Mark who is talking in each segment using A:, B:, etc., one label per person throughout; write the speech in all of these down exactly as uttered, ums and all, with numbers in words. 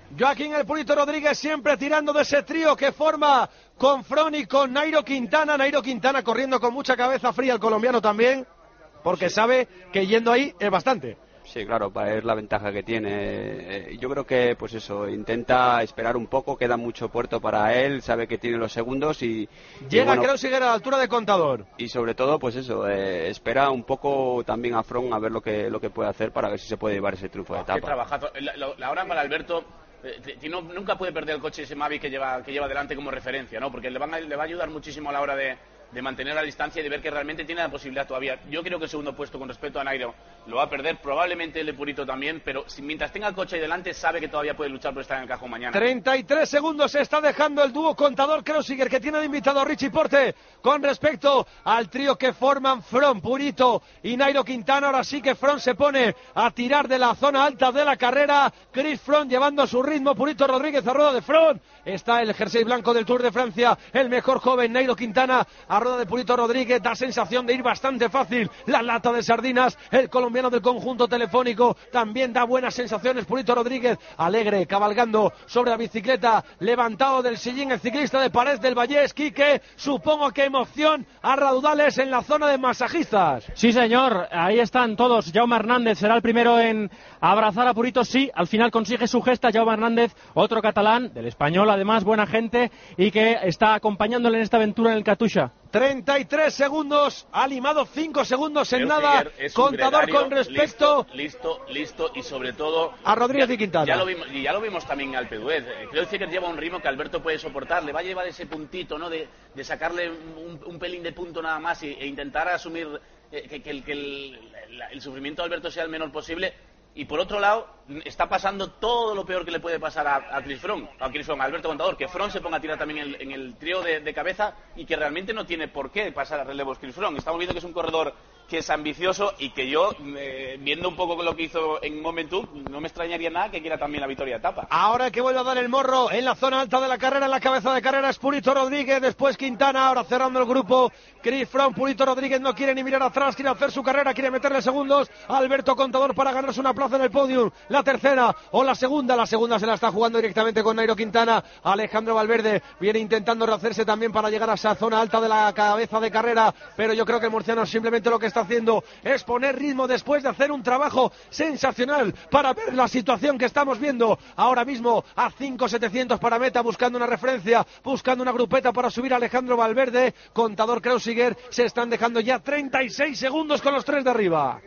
A: Joaquín El Purito Rodríguez siempre tirando de ese trío que forma con Fron y con Nairo Quintana. Nairo Quintana corriendo con mucha cabeza fría, el colombiano también, porque sabe que yendo ahí es bastante.
B: Sí, claro, es la ventaja que tiene. Yo creo que, pues eso, intenta esperar un poco, queda mucho puerto para él, sabe que tiene los segundos y...
A: Llega,
B: y bueno,
A: creo, sigue a la altura de Contador.
B: Y sobre todo, pues eso, eh, espera un poco también a Fron a ver lo que lo que puede hacer para ver si se puede llevar ese triunfo de etapa.
C: Qué trabajazo. La, la, la hora para Alberto... Eh, no, nunca puede perder el coche ese Mavic que lleva que lleva delante como referencia, ¿no? Porque le, van a, le va a ayudar muchísimo a la hora de, de mantener la distancia y de ver que realmente tiene la posibilidad todavía. Yo creo que el segundo puesto con respecto a Nairo lo va a perder, probablemente el Purito también, pero si, mientras tenga el coche ahí delante sabe que todavía puede luchar por estar en el cajón mañana.
A: treinta y tres segundos se está dejando el dúo Contador Kreuziger, que tiene de invitado a Richie Porte con respecto al trío que forman Fron, Purito y Nairo Quintana. Ahora sí que Fron se pone a tirar de la zona alta de la carrera. Chris Froome llevando a su ritmo, Purito Rodríguez a rueda de Fron. Está el jersey blanco del Tour de Francia, el mejor joven Nairo Quintana a rueda de Purito Rodríguez. Da sensación de ir bastante fácil la lata de sardinas. El colombiano del conjunto telefónico también da buenas sensaciones. Purito Rodríguez alegre, cabalgando sobre la bicicleta, levantado del sillín el ciclista de Parets del Vallés. Quique, supongo que emoción a raudales en la zona de masajistas.
D: Sí, señor, ahí están todos. Jaume Hernández será el primero en abrazar a Purito. Sí, al final consigue su gesta Jaume Hernández, otro catalán, del español además, buena gente, y que está acompañándole en esta aventura en el Katusha.
A: treinta y tres segundos, ha limado cinco segundos en nada. Contador con respecto.
C: Listo, listo, listo, y sobre todo
A: a Rodríguez
C: ya,
A: y Quintana.
C: Ya lo vimos, y ya lo vimos también al Peduez. Creo que lleva un ritmo que Alberto puede soportar. Le va a llevar ese puntito, ¿no? De, de sacarle un, un pelín de punto nada más y, e intentar asumir eh, que, que, el, que el, el, el sufrimiento de Alberto sea el menor posible. Y por otro lado, está pasando todo lo peor que le puede pasar a, a Chris Froome, a Chris Froome, a Alberto Contador, que Froome se ponga a tirar también en, en el trío de, de cabeza y que realmente no tiene por qué pasar a relevos Chris Froome. Estamos viendo que es un corredor que es ambicioso y que yo, eh, viendo un poco lo que hizo en Momentum, no me extrañaría nada que quiera también la victoria de etapa.
A: Ahora que vuelve a dar el morro en la zona alta de la carrera, en la cabeza de carrera es Purito Rodríguez, después Quintana, ahora cerrando el grupo Chris Froome. Purito Rodríguez no quiere ni mirar atrás, quiere hacer su carrera, quiere meterle segundos a Alberto Contador para ganarse una plaza en el podium, la tercera o la segunda. La segunda se la está jugando directamente con Nairo Quintana. Alejandro Valverde viene intentando rehacerse también para llegar a esa zona alta de la cabeza de carrera, pero yo creo que el murciano simplemente lo que está haciendo es poner ritmo después de hacer un trabajo sensacional para ver la situación que estamos viendo ahora mismo a cinco mil setecientos para meta, buscando una referencia, buscando una grupeta para subir a Alejandro Valverde. Contador Kreuziger, se están dejando ya treinta y seis segundos con los tres de arriba.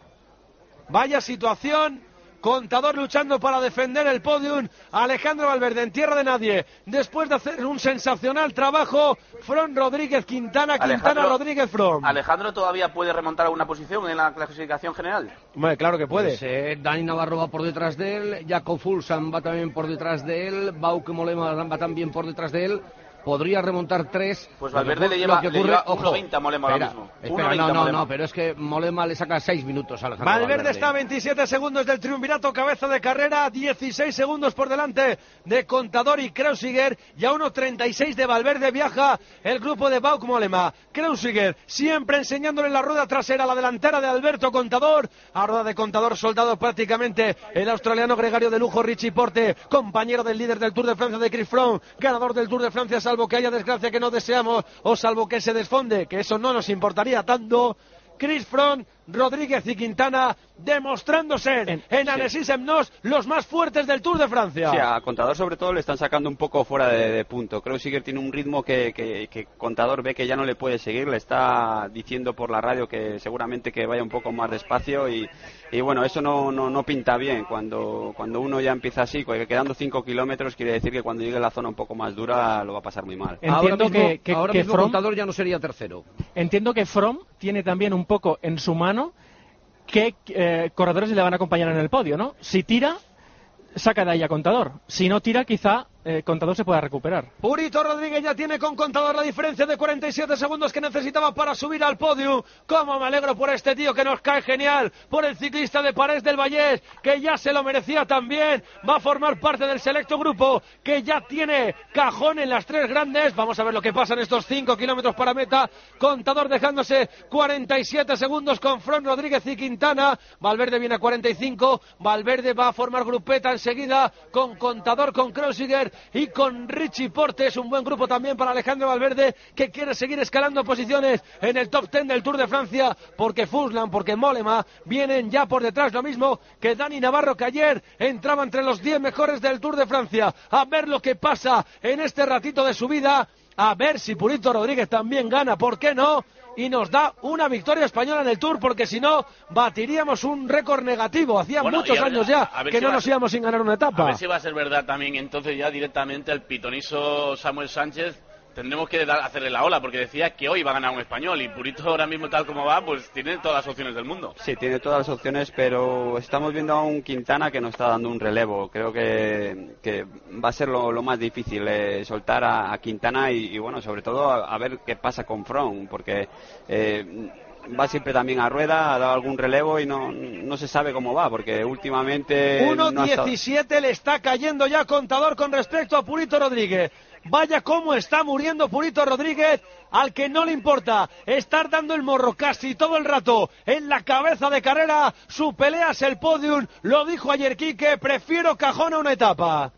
A: Vaya situación. Contador luchando para defender el podium. Alejandro Valverde en tierra de nadie, después de hacer un sensacional trabajo. Fron, Rodríguez, Quintana, Quintana,
C: Alejandro,
A: Rodríguez, Fron.
C: ¿Alejandro todavía puede remontar a una posición en la clasificación general?
A: Bueno, claro que puede.
E: Pues, eh, Dani Navarro va por detrás de él, Jakob Fuglsang va también por detrás de él, Bauke Mollema va también por detrás de él. Podría remontar tres.
C: Pues Valverde le lleva, le lleva uno veinte a Mollema ahora mismo.
E: Espera, no, no, no, pero es que Mollema le saca seis minutos a Alejandro
A: Valverde.
E: Valverde
A: Está a veintisiete segundos del triunvirato, cabeza de carrera, dieciséis segundos por delante de Contador y Kreuziger, y a uno treinta y seis de Valverde viaja el grupo de Bauke Mollema. Kreuziger siempre enseñándole la rueda trasera, la delantera de Alberto Contador, a rueda de Contador soldado prácticamente el australiano gregario de lujo Richie Porte, compañero del líder del Tour de Francia de Chris Froome, ganador del Tour de Francia, salvo que haya desgracia que no deseamos, o salvo que se desfonde, que eso no nos importaría tanto. Chris Froome, Rodríguez y Quintana demostrándose en, en Annecy Semnos los más fuertes del Tour de Francia.
B: Sí, a Contador sobre todo le están sacando un poco fuera de, de punto. Creo que Kreuziger tiene un ritmo que, que, que Contador ve que ya no le puede seguir, le está diciendo por la radio que seguramente que vaya un poco más despacio y, y bueno, eso no, no, no pinta bien. Cuando, cuando uno ya empieza así, quedando cinco kilómetros, quiere decir que cuando llegue a la zona un poco más dura lo va a pasar muy mal.
D: Entiendo
E: ahora mismo,
D: que, que,
E: ahora
D: que
E: mismo
D: Froome,
E: Contador ya no sería tercero.
D: Entiendo que Froome tiene también un poco en su mano qué eh, corredores le van a acompañar en el podio, ¿no? Si tira, saca de ahí a Contador. Si no tira, quizá eh, Contador se pueda recuperar.
A: Purito Rodríguez ya tiene con Contador la diferencia de cuarenta y siete segundos que necesitaba para subir al podio. Cómo me alegro por este tío que nos cae genial, por el ciclista de Parés del Vallés, que ya se lo merecía también. Va a formar parte del selecto grupo, que ya tiene cajón en las tres grandes. Vamos a ver lo que pasa en estos cinco kilómetros para meta. Contador dejándose cuarenta y siete segundos con Fron, Rodríguez y Quintana. Valverde viene a cuarenta y cinco. Valverde va a formar grupeta enseguida con Contador, con Kreuziger y con Richie Porte. Es un buen grupo también para Alejandro Valverde, que quiere seguir escalando posiciones en el top diez del Tour de Francia, porque Fuslan, porque Mollema vienen ya por detrás, lo mismo que Dani Navarro, que ayer entraba entre los diez mejores del Tour de Francia. A ver lo que pasa en este ratito de subida, a ver si Purito Rodríguez también gana, ¿por qué no? Y nos da una victoria española en el Tour, porque si no, batiríamos un récord negativo. Hacía bueno, muchos ver, años ya que si no nos íbamos sin ganar una etapa.
C: A ver si va a ser verdad también, entonces ya directamente el pitonizo Samuel Sánchez tendremos que dar, hacerle la ola, porque decía que hoy va a ganar un español, y Purito ahora mismo tal como va, pues tiene todas las opciones del mundo.
B: Sí, tiene todas las opciones, pero estamos viendo a un Quintana que no está dando un relevo. Creo que, que va a ser lo, lo más difícil, eh, soltar a, a Quintana y, y bueno, sobre todo a, a ver qué pasa con Fron, porque eh, va siempre también a rueda, ha dado algún relevo y no, no se sabe cómo va, porque últimamente
A: uno diecisiete no le está cayendo ya Contador con respecto a Purito Rodríguez. Vaya cómo está muriendo Purito Rodríguez, al que no le importa estar dando el morro casi todo el rato en la cabeza de carrera. Su pelea es el podium, lo dijo ayer Quique, prefiero cajón a una etapa.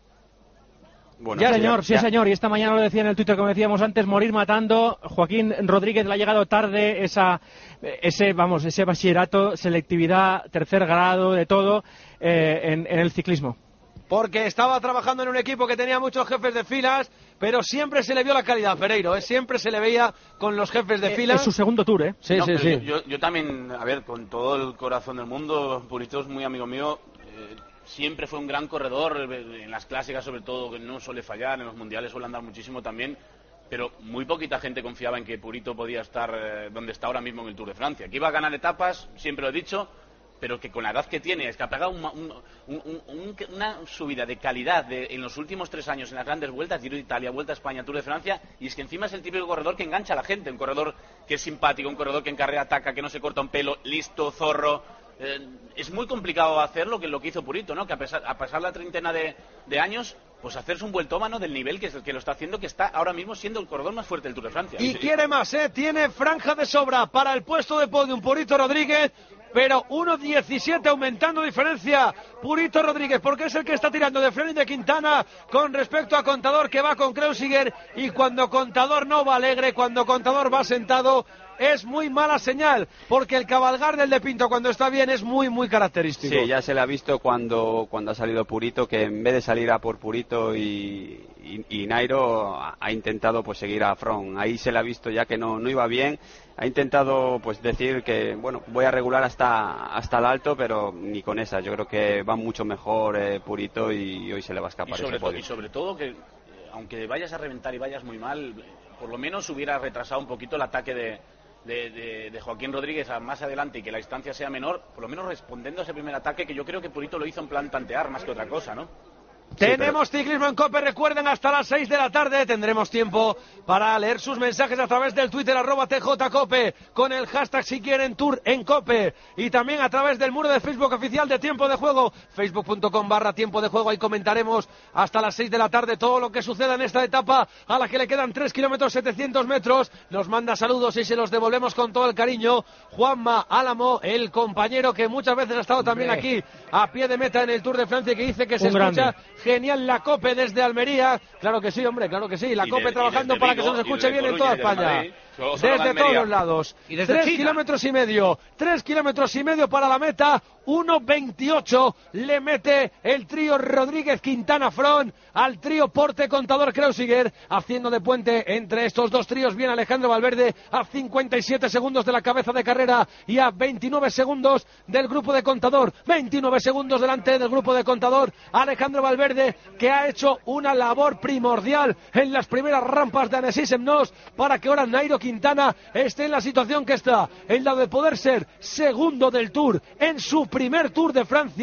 D: Bueno, ya, señor, ya. sí, señor. Y esta mañana lo decía en el Twitter, como decíamos antes, morir matando. Joaquín Rodríguez le ha llegado tarde esa, ese, vamos, ese bachillerato, selectividad, tercer grado, de todo, eh, en, en el ciclismo.
A: Porque estaba trabajando en un equipo que tenía muchos jefes de filas, pero siempre se le vio la calidad, Pereiro, ¿eh? Siempre se le veía con los jefes de filas.
D: Es su segundo tour, ¿eh?
C: Sí, no, sí, sí. Yo, yo también, a ver, con todo el corazón del mundo, Purito es muy amigo mío. Eh, siempre fue un gran corredor, en las clásicas sobre todo, que no suele fallar, en los mundiales suele andar muchísimo también, pero muy poquita gente confiaba en que Purito podía estar eh, donde está ahora mismo en el Tour de Francia. Que iba a ganar etapas, siempre lo he dicho, pero que con la edad que tiene, es que ha pegado una, un, un, un, una subida de calidad de, en los últimos tres años en las grandes vueltas, Giro de Italia, Vuelta a España, Tour de Francia, y es que encima es el típico corredor que engancha a la gente, un corredor que es simpático, un corredor que en carrera ataca, que no se corta un pelo, listo, zorro. Eh, es muy complicado hacer lo que, lo que hizo Purito, ¿no? Que a pesar, a pasar la treintena de, de años, pues hacerse un vueltómano del nivel que es el que lo está haciendo, que está ahora mismo siendo el corredor más fuerte del Tour de Francia.
A: Y sí, quiere más, ¿eh? Tiene franja de sobra para el puesto de podium Purito Rodríguez, pero uno diecisiete aumentando diferencia Purito Rodríguez, porque es el que está tirando de Fren y de Quintana con respecto a Contador, que va con Kreuziger, y cuando Contador no va alegre, cuando Contador va sentado, es muy mala señal, porque el cabalgar del de Pinto cuando está bien es muy muy característico.
B: Sí, ya se le ha visto cuando, cuando ha salido Purito, que en vez de salir a por Purito y, y, y Nairo, ha, ha intentado pues seguir a Fron. Ahí se le ha visto ya que no, no iba bien. Ha intentado pues decir que bueno, voy a regular hasta hasta el alto, pero ni con esa. Yo creo que va mucho mejor eh, Purito, y hoy se le va a escapar
C: y sobre
B: ese podio.
C: Y sobre todo que, eh, aunque vayas a reventar y vayas muy mal, por lo menos hubiera retrasado un poquito el ataque de, de, de, de Joaquín Rodríguez a más adelante, y que la distancia sea menor, por lo menos respondiendo a ese primer ataque, que yo creo que Purito lo hizo en plan tantear más que otra cosa, ¿no?
A: Tenemos sí, pero... ciclismo en COPE, recuerden, hasta las seis de la tarde tendremos tiempo para leer sus mensajes a través del Twitter arroba T J Cope, con el hashtag si quieren Tour en COPE, y también a través del muro de Facebook oficial de Tiempo de Juego, facebook punto com barra Tiempo de Juego. Ahí comentaremos hasta las seis de la tarde todo lo que suceda en esta etapa, a la que le quedan tres kilómetros setecientos metros. Nos manda saludos y se los devolvemos con todo el cariño Juanma Álamo, el compañero que muchas veces ha estado también aquí a pie de meta en el Tour de Francia, que dice que se escucha grande. Genial la COPE desde Almería. Claro que sí, hombre, claro que sí. La COPE de, trabajando para Vigo, que se nos escuche bien en toda España. Desde todos los lados.
E: Y desde
A: tres
E: China.
A: kilómetros y medio. Tres kilómetros y medio para la meta. uno veintiocho le mete el trío Rodríguez Quintana Fron al trío Porte Contador Kreuziger, haciendo de puente entre estos dos tríos. Viene Alejandro Valverde a cincuenta y siete segundos de la cabeza de carrera y a veintinueve segundos del grupo de Contador. veintinueve segundos delante del grupo de Contador. Alejandro Valverde, que ha hecho una labor primordial en las primeras rampas de Annecy Semnos para que ahora Nairo Quintana esté en la situación que está, en la de poder ser segundo del Tour en su primer Tour de Francia,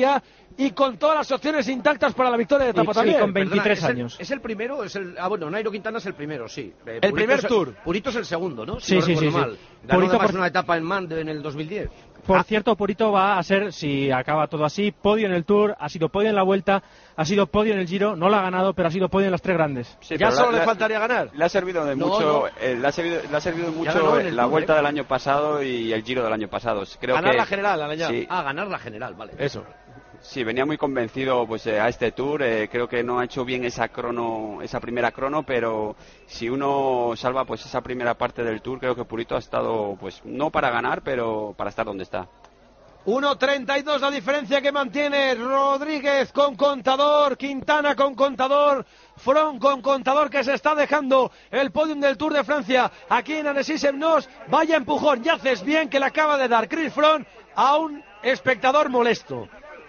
A: y con todas las opciones intactas para la victoria de etapa
D: y,
A: también.
D: Sí, con veintitrés
E: Perdona,
D: años.
E: ¿es el, ¿Es el primero? Es el, ah, bueno, Nairo Quintana es el primero, sí. Eh,
A: el primer
E: es,
A: Tour.
E: Purito es el segundo, ¿no? Si
D: Sí,
E: no
D: sí,
E: recuerdo
D: sí, sí.
E: mal. Ganó
D: Purito
E: además
D: por...
E: una etapa en Mande en el dos mil diez.
D: Por
A: Ah.
D: cierto, Purito va a ser, si acaba todo así, podio en el Tour, ha sido podio en la Vuelta, ha sido podio en el Giro, no lo ha ganado, pero ha sido podio en las tres grandes.
B: Sí,
A: ya
B: pero
A: solo
B: la-
A: le
B: la-
A: faltaría ganar.
B: Le ha servido de
E: No,
B: mucho,
E: no.
B: eh, le ha servido, le ha servido mucho
E: ganó en el
B: la
E: Tour,
B: vuelta
E: ¿eh?
B: del año pasado y el Giro del año pasado. Creo
A: Ganar
B: que,
A: la general, Alañá.
B: Sí,
E: Ah, ganar la general, vale.
A: Eso.
B: sí, venía muy convencido pues eh, a este Tour. Eh, creo que no ha hecho bien esa crono, esa primera crono, pero si uno salva pues esa primera parte del Tour, creo que Purito ha estado pues no para ganar, pero para estar donde está.
A: uno treinta y dos la diferencia que mantiene Rodríguez con Contador, Quintana con Contador, Froome con Contador, que se está dejando el podium del Tour de Francia aquí en Annecy-Semnoz. Vaya empujón, y haces bien que le acaba de dar Chris Froome a un espectador molesto.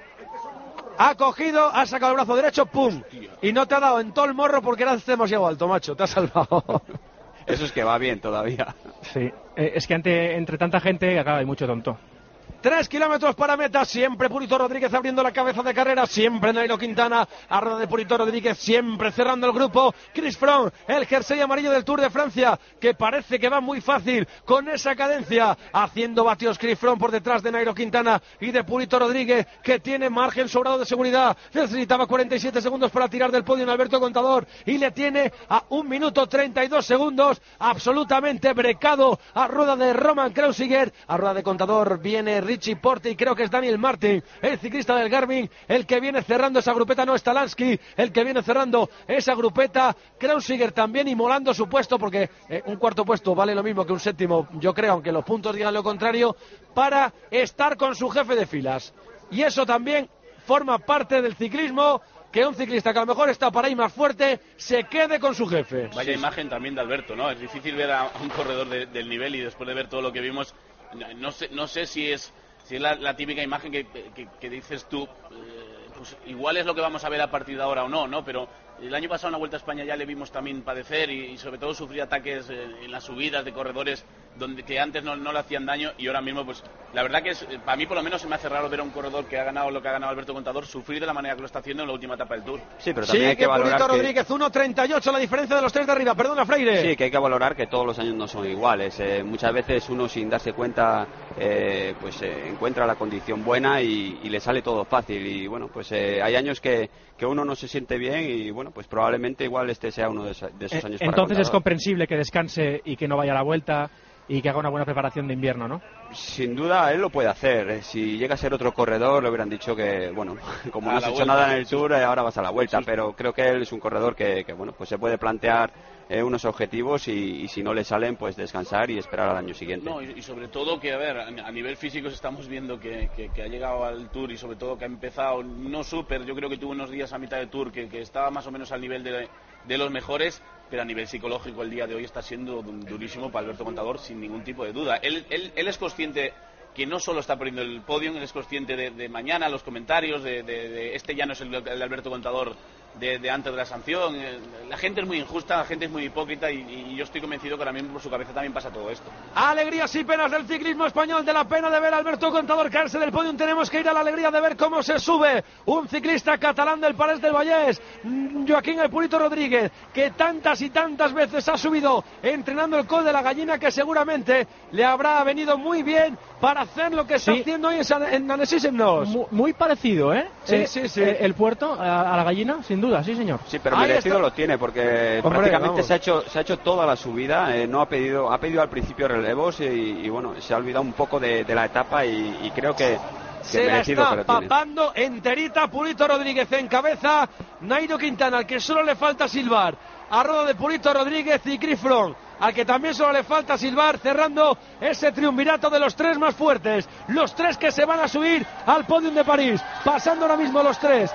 A: Ha cogido, ha sacado el brazo derecho, pum, y no te ha dado en todo el morro porque eras demasiado alto, macho, te has salvado.
B: Eso es que va bien todavía.
D: Sí, eh, es que ante, entre tanta gente acaba hay mucho tonto.
A: Tres kilómetros para meta, siempre Purito Rodríguez abriendo la cabeza de carrera, siempre Nairo Quintana, a rueda de Purito Rodríguez, siempre cerrando el grupo, Chris Froome, el jersey amarillo del Tour de Francia, que parece que va muy fácil con esa cadencia, haciendo vatios Chris Froome por detrás de Nairo Quintana y de Purito Rodríguez, que tiene margen sobrado de seguridad, necesitaba cuarenta y siete segundos para tirar del podio en Alberto Contador, y le tiene a un minuto treinta y dos segundos, absolutamente brecado a rueda de Roman Kreuziger, a rueda de Contador viene Richie Porte y creo que es Daniel Martin, el ciclista del Garmin, el que viene cerrando esa grupeta, no es Talansky, el que viene cerrando esa grupeta, Kreuziger también inmolando su puesto, porque eh, un cuarto puesto vale lo mismo que un séptimo, yo creo, aunque los puntos digan lo contrario, para estar con su jefe de filas. Y eso también forma parte del ciclismo, que un ciclista que a lo mejor está para ir más fuerte, se quede con su jefe.
C: Vaya imagen también de Alberto, ¿no? Es difícil ver a un corredor de- del nivel y después de ver todo lo que vimos, no, no sé, no sé si es, si es la, la típica imagen que, que, que dices tú, eh, pues igual es lo que vamos a ver a partir de ahora o no, ¿no? Pero el año pasado en la Vuelta a España ya le vimos también padecer y, y sobre todo sufrir ataques eh, en las subidas de corredores donde que antes no, no le hacían daño y ahora mismo pues la verdad que es, para mí por lo menos se me hace raro ver a un corredor que ha ganado lo que ha ganado Alberto Contador sufrir de la manera que lo está haciendo en la última etapa del Tour.
B: Sí, pero
A: Sí,
B: también hay
A: que
B: que valorar
A: Purito
B: que,
A: Rodríguez, uno treinta y ocho la diferencia de los tres de arriba, perdona Freire.
B: sí, que hay que valorar que todos los años no son iguales. Eh, muchas veces uno sin darse cuenta eh, pues eh, encuentra la condición buena y, y le sale todo fácil y bueno, pues eh, hay años que, que uno no se siente bien y bueno, pues probablemente igual este sea uno de, esa- de esos
D: Eh,
B: años para
D: Entonces es
B: Contador.
D: comprensible que descanse y que no vaya a la Vuelta y que haga una buena preparación de invierno, ¿no?
B: Sin duda él lo puede hacer. Eh, Si llega a ser otro corredor le hubieran dicho que, bueno, como
C: A
B: no has
C: la
B: hecho
C: vuelta,
B: nada en el
C: sí.
B: Tour, eh, ahora vas a la vuelta.
C: Sí.
B: Pero creo que él es un corredor que, que, bueno, pues se puede plantear eh, unos objetivos y, y si no le salen, pues descansar y esperar al año siguiente.
C: No, y, y sobre todo que, a ver, a, a nivel físico estamos viendo que, que, que ha llegado al Tour y sobre todo que ha empezado, no súper, yo creo que tuvo unos días a mitad de Tour que, que estaba más o menos al nivel de, de los mejores, pero a nivel psicológico el día de hoy está siendo du- durísimo para Alberto Contador sin ningún tipo de duda. Él, él, él es consciente que no solo está poniendo el podio, él es consciente de, de mañana, los comentarios, de, de, de este ya no es el, el Alberto Contador de, de antes de la sanción. Eh, La gente es muy injusta, la gente es muy hipócrita y, y yo estoy convencido que ahora mismo por su cabeza también pasa todo esto.
A: Alegrías y penas del ciclismo español, de la pena de ver a Alberto Contador caerse del podium. Tenemos que ir a la alegría de ver cómo se sube un ciclista catalán del Palés del Vallés, mm, Joaquín El Purito Rodríguez, que tantas y tantas veces ha subido entrenando el Col de la Gallina, que seguramente le habrá venido muy bien para hacer lo que está
D: Sí.
A: haciendo hoy en, San- en Annecy-Semnoz.
D: Mu- Muy parecido, ¿eh?
A: Sí,
D: Eh,
A: sí, sí.
D: eh, El puerto a, a la gallina, sin duda, sí, señor.
B: Sí, pero
A: Ahí
B: merecido
A: está.
B: lo tiene porque
A: Hombre,
B: prácticamente
A: vamos.
B: se ha hecho se ha hecho toda la subida, eh, no ha pedido ha pedido al principio relevos y, y, bueno, se ha olvidado un poco de, de la etapa y, y creo que, que
A: Se la
B: merecido
A: está
B: que lo tiene.
A: papando enterita Purito Rodríguez en cabeza, Nairo Quintana, al que solo le falta silbar, a rueda de Purito Rodríguez y Chris Froome, al que también solo le falta silbar, cerrando ese triunvirato de los tres más fuertes, los tres que se van a subir al podium de París, pasando ahora mismo los tres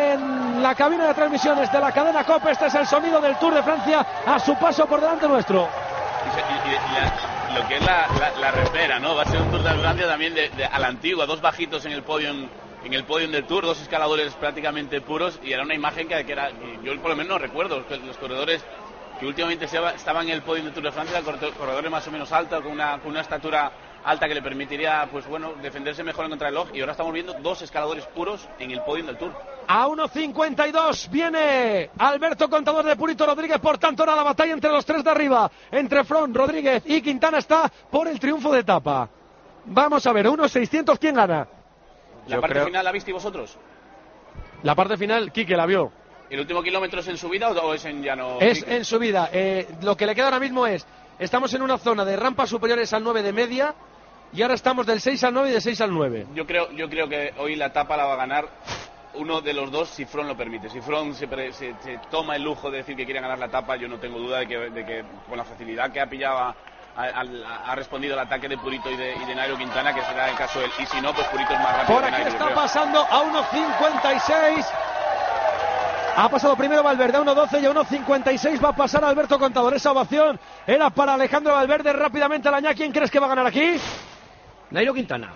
A: en la cabina de transmisiones de la cadena COPE. Este es el sonido del Tour de Francia a su paso por delante nuestro.
C: Y, se- y- y la- lo que es la, la, la repera, ¿no? Va a ser un Tour de Francia también de, de- a la antigua, dos bajitos en el podio en el podium del Tour, dos escaladores prácticamente puros y era una imagen que, que era, que yo por lo menos no recuerdo, que los corredores que últimamente se- estaban en el podium del Tour de Francia, eran corredores más o menos altos, con una, con una estatura alta que le permitiría, pues bueno, defenderse mejor en contrarreloj. Y ahora estamos viendo dos escaladores puros en el podio del Tour.
A: A uno cincuenta y dos viene Alberto Contador de Purito Rodríguez. Por tanto, ahora la batalla entre los tres de arriba, entre Froome, Rodríguez y Quintana, está por el triunfo de etapa. Vamos a ver, uno seiscientos, ¿quién gana?
C: ¿La
B: Yo
C: parte
B: creo...
C: final la visteis vosotros?
A: La parte final, Quique la vio.
C: ¿El último kilómetro es en subida o es en llano?
A: Es
C: Quique?
A: en subida. Eh, lo que le queda ahora mismo es, estamos en una zona de rampas superiores al nueve de media y ahora estamos del seis al nueve y de seis al nueve.
C: Yo creo, yo creo que hoy la etapa la va a ganar uno de los dos si Froome lo permite. Si Froome se, pre, se, se toma el lujo de decir que quiere ganar la etapa, yo no tengo duda de que, de que con la facilidad que ha pillado a, a, a, ha respondido al ataque de Purito y de, y de Nairo Quintana, que será el caso de él. Y si no, pues Purito es más rápido.
A: Por
C: que
A: aquí
C: Nairo,
A: está
C: creo.
A: pasando a uno cincuenta y seis. Ha pasado primero Valverde a uno doce y a uno cincuenta y seis va a pasar Alberto Contador. Esa ovación era para Alejandro Valverde. Rápidamente, Alañá, ¿quién crees que va a ganar aquí?
E: Nairo Quintana.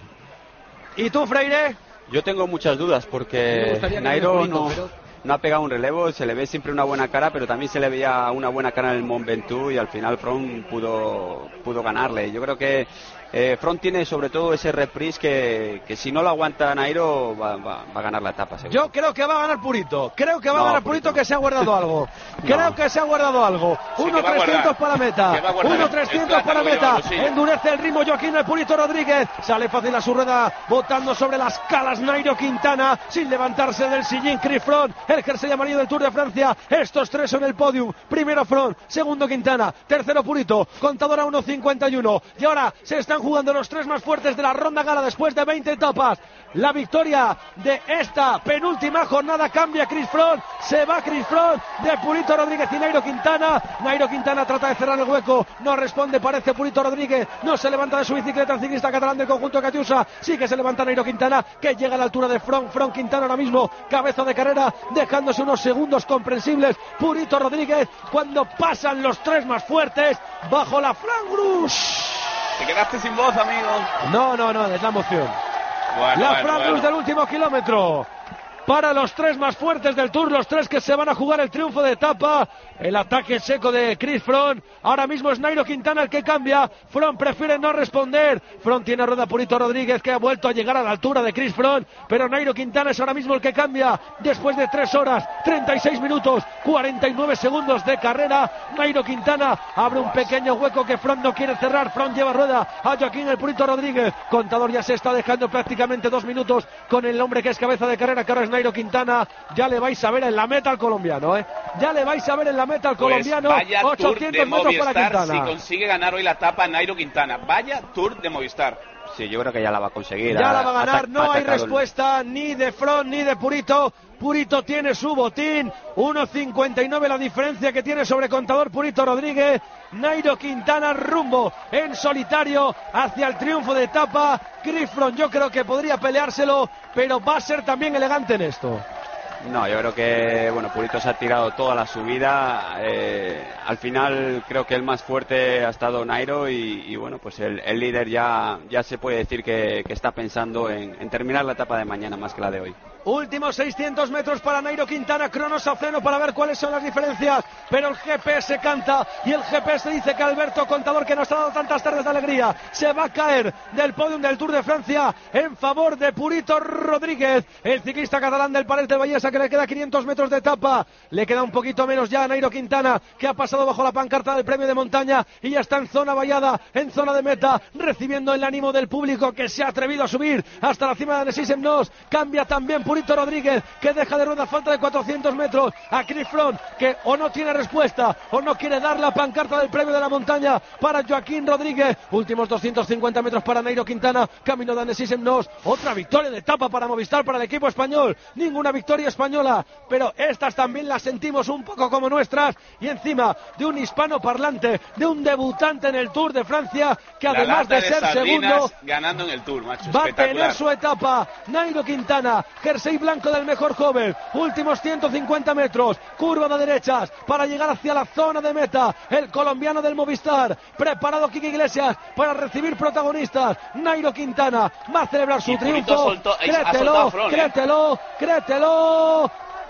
A: ¿Y tú, Freire?
B: Yo tengo muchas dudas
E: Me
B: porque
E: gustaría que
B: Nairo
E: gane Purito,
B: no,
E: pero-
B: no ha pegado un relevo, se le ve siempre una buena cara, pero también se le veía una buena cara en el Mont Ventoux y al final Froome pudo, pudo ganarle. Yo creo que eh, Froome tiene sobre todo ese reprise que, que si no lo aguanta Nairo va, va, va a ganar la etapa, seguro.
A: Yo creo que va a ganar Purito. Creo que va
B: No,
A: a ganar
B: Purito
A: Purito,
B: no.
A: que se ha guardado algo. Creo
B: No.
A: que se ha guardado algo.
C: Sí, que
A: uno
C: va a
A: trescientos
C: guardar.
A: para meta.
C: Que va a guardar
A: uno
C: el-
A: trescientos
C: el
A: para
C: plátano que lleva
A: meta.
C: en el bolsillo.
A: Endurece el ritmo Joaquín el Purito Rodríguez. Sale fácil a su rueda, botando sobre las calas Nairo Quintana, sin levantarse del sillín. Chris Froome, el jersey amarillo del Tour de Francia. Estos tres son el podium. Primero Froome, segundo Quintana, tercero Purito. Contador a uno cincuenta y uno. Y ahora se están jugando los tres más fuertes de la ronda gala después de veinte etapas. La victoria de esta penúltima jornada cambia Chris Froome. Se va Chris Froome de Purito Rodríguez y Nairo Quintana. Nairo Quintana trata de cerrar el hueco. No responde, parece Purito Rodríguez. No se levanta de su bicicleta el ciclista catalán del conjunto Catiusa. Sí que se levanta Nairo Quintana, que llega a la altura de Froome. Froome Quintana ahora mismo, cabeza de carrera, dejándose unos segundos comprensibles. Purito Rodríguez, cuando pasan los tres más fuertes, bajo la Flangrus.
C: Te quedaste sin voz, amigo.
A: No, no, no, es la emoción.
C: Bueno,
A: La
C: bueno,
A: Flangrus
C: bueno.
A: del último kilómetro. Para los tres más fuertes del Tour, los tres que se van a jugar el triunfo de etapa. El ataque seco de Chris Froome. Ahora mismo es Nairo Quintana el que cambia. Froome prefiere no responder. Froome tiene rueda Purito Rodríguez, que ha vuelto a llegar a la altura de Chris Froome. Pero Nairo Quintana es ahora mismo el que cambia. Después de tres horas, treinta y seis minutos, cuarenta y nueve segundos de carrera. Nairo Quintana abre un pequeño hueco que Froome no quiere cerrar. Froome lleva rueda a Joaquín el Purito Rodríguez. Contador ya se está dejando prácticamente dos minutos con el hombre que es cabeza de carrera, que ahora es Nairo Quintana. Ya le vais a ver en la meta al colombiano, ¿eh? Ya le vais a ver en la meta al
C: Pues
A: colombiano.
C: vaya Tour
A: ochocientos
C: de
A: metros para
C: Movistar si
A: Quintana.
C: consigue ganar hoy la etapa Nairo Quintana. Vaya Tour de Movistar.
B: Sí, yo creo que ya la va a conseguir.
A: Ya
B: Ha-
A: la va a ganar,
B: ha-
A: no
B: ha
A: hay
B: atacado el-
A: respuesta ni de Froome ni de Purito. Purito tiene su botín, uno cincuenta y nueve la diferencia que tiene sobre Contador Purito Rodríguez. Nairo Quintana rumbo en solitario hacia el triunfo de etapa. Chris Froome yo creo que podría peleárselo, pero va a ser también elegante en esto.
B: No, yo creo que bueno, Purito se ha tirado toda la subida. Eh, al final creo que el más fuerte ha estado Nairo y, y bueno, pues el, el líder ya, ya se puede decir que, que está pensando en, en terminar la etapa de mañana más que la de hoy.
A: Últimos seiscientos metros para Nairo Quintana, cronos a cero para ver cuáles son las diferencias, pero el G P S canta y el G P S dice que Alberto Contador, que nos ha dado tantas tardes de alegría, se va a caer del podium del Tour de Francia en favor de Purito Rodríguez, el ciclista catalán del Palet de Vallesa, que le queda quinientos metros de etapa, le queda un poquito menos ya a Nairo Quintana, que ha pasado bajo la pancarta del premio de montaña y ya está en zona vallada, en zona de meta, recibiendo el ánimo del público que se ha atrevido a subir hasta la cima de Nesís Emnos. Cambia también Purito Rodríguez, que deja de rueda falta de cuatrocientos metros a Chris Froome, que o no tiene respuesta o no quiere dar la pancarta del premio de la montaña para Joaquín Rodríguez. Últimos doscientos cincuenta metros para Nairo Quintana, camino de Nesís Emnos. Otra victoria de etapa para Movistar, para el equipo español. Ninguna victoria española, pero estas también las sentimos un poco como nuestras, y encima de un hispano parlante, de un debutante en el Tour de Francia, que
C: La
A: además
C: lata
A: de ser
C: sardinas
A: segundo,
C: ganando en el Tour, macho.
A: va a
C: Espectacular.
A: tener su etapa. Nairo Quintana, jersey blanco del mejor joven. Últimos ciento cincuenta metros, curva de derechas para llegar hacia la zona de meta. El colombiano del Movistar, preparado Quique Iglesias para recibir protagonistas. Nairo Quintana va a celebrar su
C: Y Purito
A: triunfo.
C: soltó- ha
A: Créetelo,
C: soltado a Froome, ¿eh?
A: créetelo, créetelo.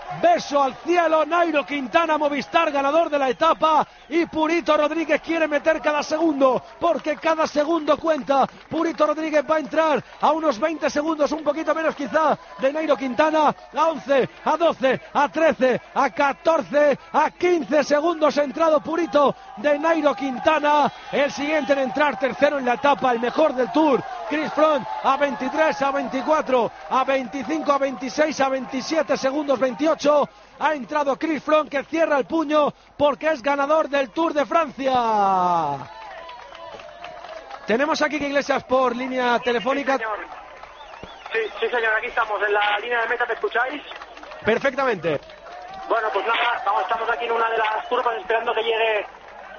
A: beso al cielo, Nairo Quintana, Movistar, ganador de la etapa, y Purito Rodríguez quiere meter cada segundo, porque cada segundo cuenta. Purito Rodríguez va a entrar a unos veinte segundos, un poquito menos quizá, de Nairo Quintana, a once, a doce, a trece, a catorce, a quince segundos ha entrado Purito de Nairo Quintana, el siguiente en entrar, tercero en la etapa, el mejor del Tour, Chris Froome, a veintitrés, a veinticuatro, a veinticinco, a veintiséis, a veintisiete segundos, veintiocho, ha entrado Chris Froome, que cierra el puño porque es ganador del Tour de Francia. Tenemos aquí que Iglesias por línea telefónica.
F: Sí, señor. Sí, sí, señor, aquí estamos en la línea de meta, ¿me escucháis?
A: Perfectamente.
F: Bueno, pues nada, vamos, estamos aquí en una de las curvas esperando que llegue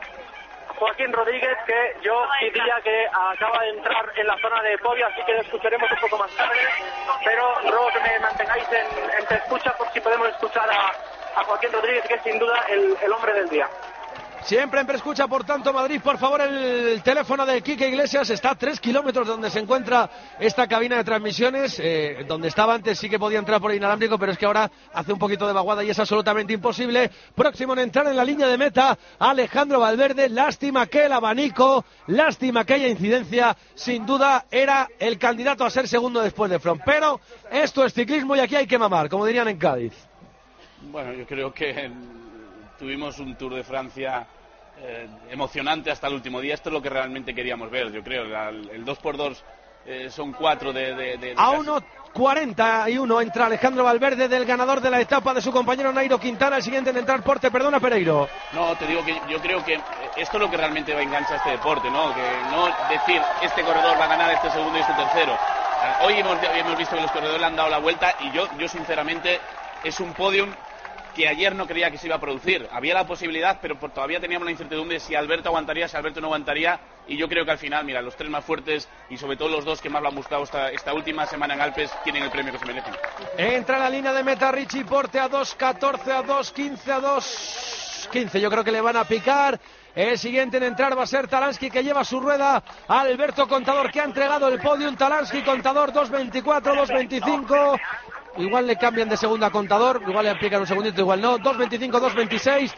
F: Joaquín Rodríguez, que yo diría que acaba de entrar en la zona de podio, así que lo escucharemos un poco más tarde, pero ruego que me mantengáis en, en te escucha por si podemos escuchar a, a Joaquín Rodríguez, que es sin duda el, el hombre del día.
A: Siempre en Prescucha, por tanto, Madrid, por favor, el teléfono de Quique Iglesias está a tres kilómetros de donde se encuentra esta cabina de transmisiones, eh, donde estaba antes sí que podía entrar por inalámbrico, pero es que ahora hace un poquito de vaguada y es absolutamente imposible. Próximo en entrar en la línea de meta, Alejandro Valverde. Lástima que el abanico, lástima que haya incidencia, sin duda era el candidato a ser segundo después de Froome, pero esto es ciclismo y aquí hay que mamar, como dirían en Cádiz.
C: Bueno, yo creo que tuvimos un Tour de Francia Eh, emocionante hasta el último día. Esto es lo que realmente queríamos ver, yo creo. La, el dos por dos eh, son cuatro de... de, de, de
A: a uno cuarenta y uno entra Alejandro Valverde, del ganador de la etapa, de su compañero Nairo Quintana. El siguiente en entrar, Porte, perdona, Pereiro.
C: No, te digo que yo creo que esto es lo que realmente va a enganchar este deporte, ¿no? Que no decir este corredor va a ganar, este segundo y este tercero. Hoy hemos, hemos visto que los corredores le han dado la vuelta y yo, yo sinceramente es un podium que ayer no creía que se iba a producir. Había la posibilidad, pero por, todavía teníamos la incertidumbre si Alberto aguantaría, si Alberto no aguantaría, y yo creo que al final, mira, los tres más fuertes y sobre todo los dos que más lo han buscado esta, esta última semana en Alpes tienen el premio que se merecen.
A: Entra la línea de meta Richie Porte a dos catorce, a dos quince, a dos quince. Yo creo que le van a picar. El siguiente en entrar va a ser Talansky, que lleva su rueda a Alberto Contador, que ha entregado el podium. Talansky, Contador, dos veinticuatro, dos veinticinco. Igual le cambian de segunda a Contador, igual le aplican un segundito, igual no. dos veinticinco, dos veintiséis.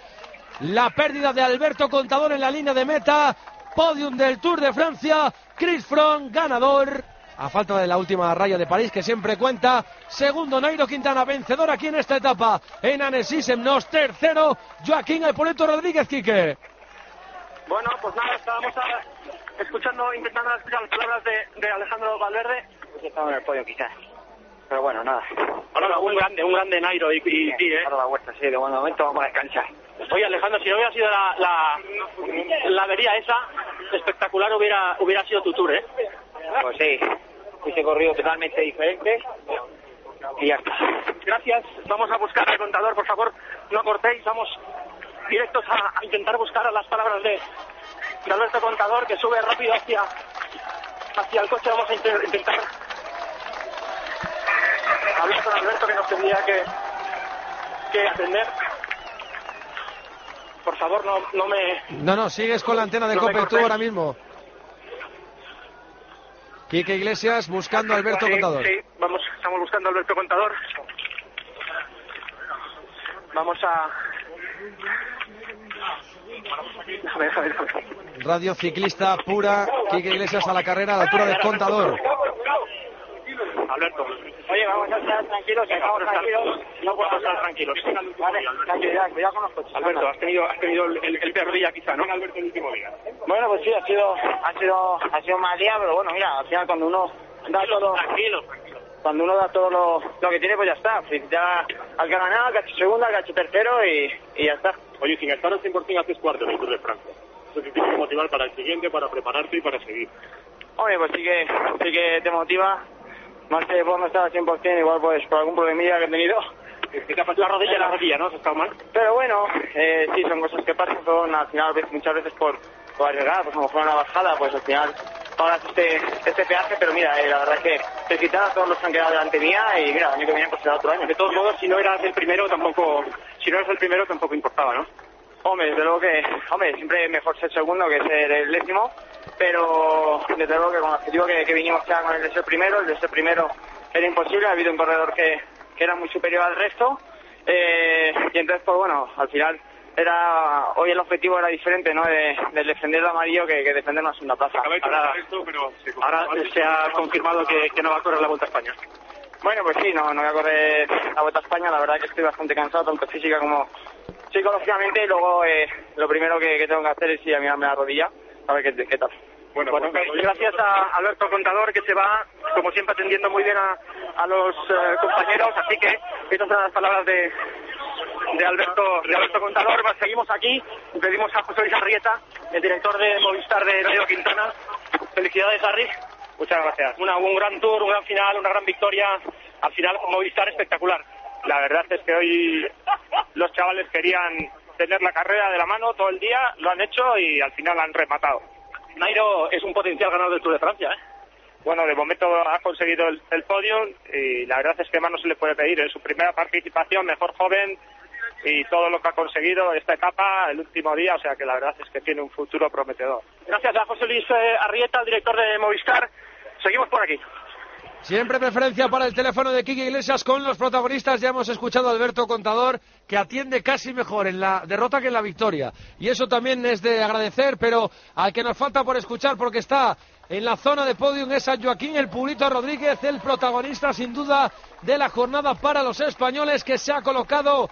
A: La pérdida de Alberto Contador en la línea de meta. Podium del Tour de Francia. Chris Froome, ganador. A falta de la última raya de París, que siempre cuenta. Segundo, Nairo Quintana, vencedor aquí en esta etapa. En Annecy Semnos. Tercero, Joaquín El Purito Rodríguez, Quique.
F: Bueno, pues nada, estábamos a, escuchando, intentando escuchar las palabras de, de Alejandro Valverde.
G: Pues estamos en el podio quizás, pero bueno, nada.
F: Ahora un grande, un grande Nairo y, y sí, ¿eh?
G: Ahora la vuelta, sí, de buen momento vamos a descansar.
F: Oye, Alejandro, si no hubiera sido la, la, la avería esa, espectacular hubiera hubiera sido tu Tour, ¿eh?
G: Pues sí, hubiese corrido totalmente diferente y ya está.
F: Gracias, vamos a buscar al Contador, por favor, no cortéis, vamos directos a, a intentar buscar a las palabras de, de Alberto Contador, que sube rápido hacia hacia el coche. Vamos a inter, intentar hablar con Alberto, que nos tendría que, que atender. Por favor, no, no me...
A: No, no, sigues con la antena de
F: no
A: Cope tú ahora mismo. Quique Iglesias buscando a Alberto
F: sí,
A: Contador.
F: Sí, vamos, estamos buscando a Alberto Contador. Vamos a... A ver, a ver, a ver.
A: Radio ciclista pura, Quique Iglesias a la carrera a la altura del Contador.
F: Alberto.
G: Oye, vamos a estar tranquilos, que estamos tranquilos.
F: No podemos estar tranquilos.
G: Vale, tranquilidad, cuidado con los coches.
F: Alberto, has tenido, has tenido el, el, el peor día quizá, ¿no? Alberto, el último día.
G: Bueno, pues sí, ha sido, ha sido, ha sido un mal día, pero bueno, mira, al final cuando uno da todo,
F: tranquilo, tranquilo.
G: Cuando uno da todo lo, lo que tiene, pues ya está. Ya al que ha ganado, al que ha hecho segundo, al que ha hecho tercero y, y ya está.
H: Oye, sin estar al cien por ciento haces cuarto en el Tour de Francia. Eso te tiene que motivar para el siguiente, para prepararte y para seguir.
G: Hombre, pues sí que, sí que te motiva. Más que por no estar al cien por ciento, igual pues por algún problemilla que he tenido.
F: ¿Qué te ha pasado? La rodilla, la rodilla, ¿no? ¿Has estado mal?
G: Pero bueno, eh, sí, son cosas que pasan. Son al final, muchas veces por, por arriesgar, pues a lo mejor una bajada, pues al final pagas este, este peaje, pero mira, eh, la verdad es que te quitan a todos los que han quedado delante mía y mira, el año que viene pues será otro año.
F: De todos modos, si no eras el primero, tampoco, si no eras el primero, tampoco importaba, ¿no?
G: Hombre, desde luego que, hombre, siempre es mejor ser segundo que ser el décimo, pero desde luego que con el objetivo que, que vinimos ya con el de ser primero, el de ser primero era imposible, ha habido un corredor que, que era muy superior al resto Eh, y entonces, pues bueno, al final era hoy el objetivo era diferente, ¿no? De, de defender el amarillo que, que defender una segunda plaza.
H: Ahora, esto, pero se ahora se ha confirmado que, que no va a correr la Vuelta a España.
G: Bueno, pues sí, no, no voy a correr la Vuelta a España. La verdad que estoy bastante cansado, tanto física como psicológicamente. Y luego eh, lo primero que, que tengo que hacer es ir a mirarme la rodilla, a ver qué, qué tal.
F: Bueno, bueno pues, gracias a Alberto Contador, que se va, como siempre, atendiendo muy bien a, a los eh, compañeros. Así que estas son las palabras de, de, Alberto, de Alberto Contador. Seguimos aquí y pedimos a José Luis Arrieta, el director de Movistar de Nairo Quintana. Felicidades, Harry.
G: Muchas gracias.
F: Una, un gran tour, un gran final, una gran victoria. Al final, Movistar espectacular.
G: La verdad es que hoy los chavales querían tener la carrera de la mano todo el día, lo han hecho y al final han rematado.
F: Nairo es un potencial ganador del Tour de Francia, ¿eh?
G: Bueno, de momento ha conseguido el, el podio y la verdad es que más no se le puede pedir. En su primera participación, mejor joven y todo lo que ha conseguido esta etapa, el último día, o sea que la verdad es que tiene un futuro prometedor.
F: Gracias a José Luis Arrieta, el director de Movistar. Seguimos por aquí.
A: Siempre preferencia para el teléfono de Quique Iglesias con los protagonistas. Ya hemos escuchado a Alberto Contador, que atiende casi mejor en la derrota que en la victoria. Y eso también es de agradecer, pero al que nos falta por escuchar, porque está en la zona de podium, es a Joaquín el Pulito Rodríguez, el protagonista sin duda de la jornada para los españoles, que se ha colocado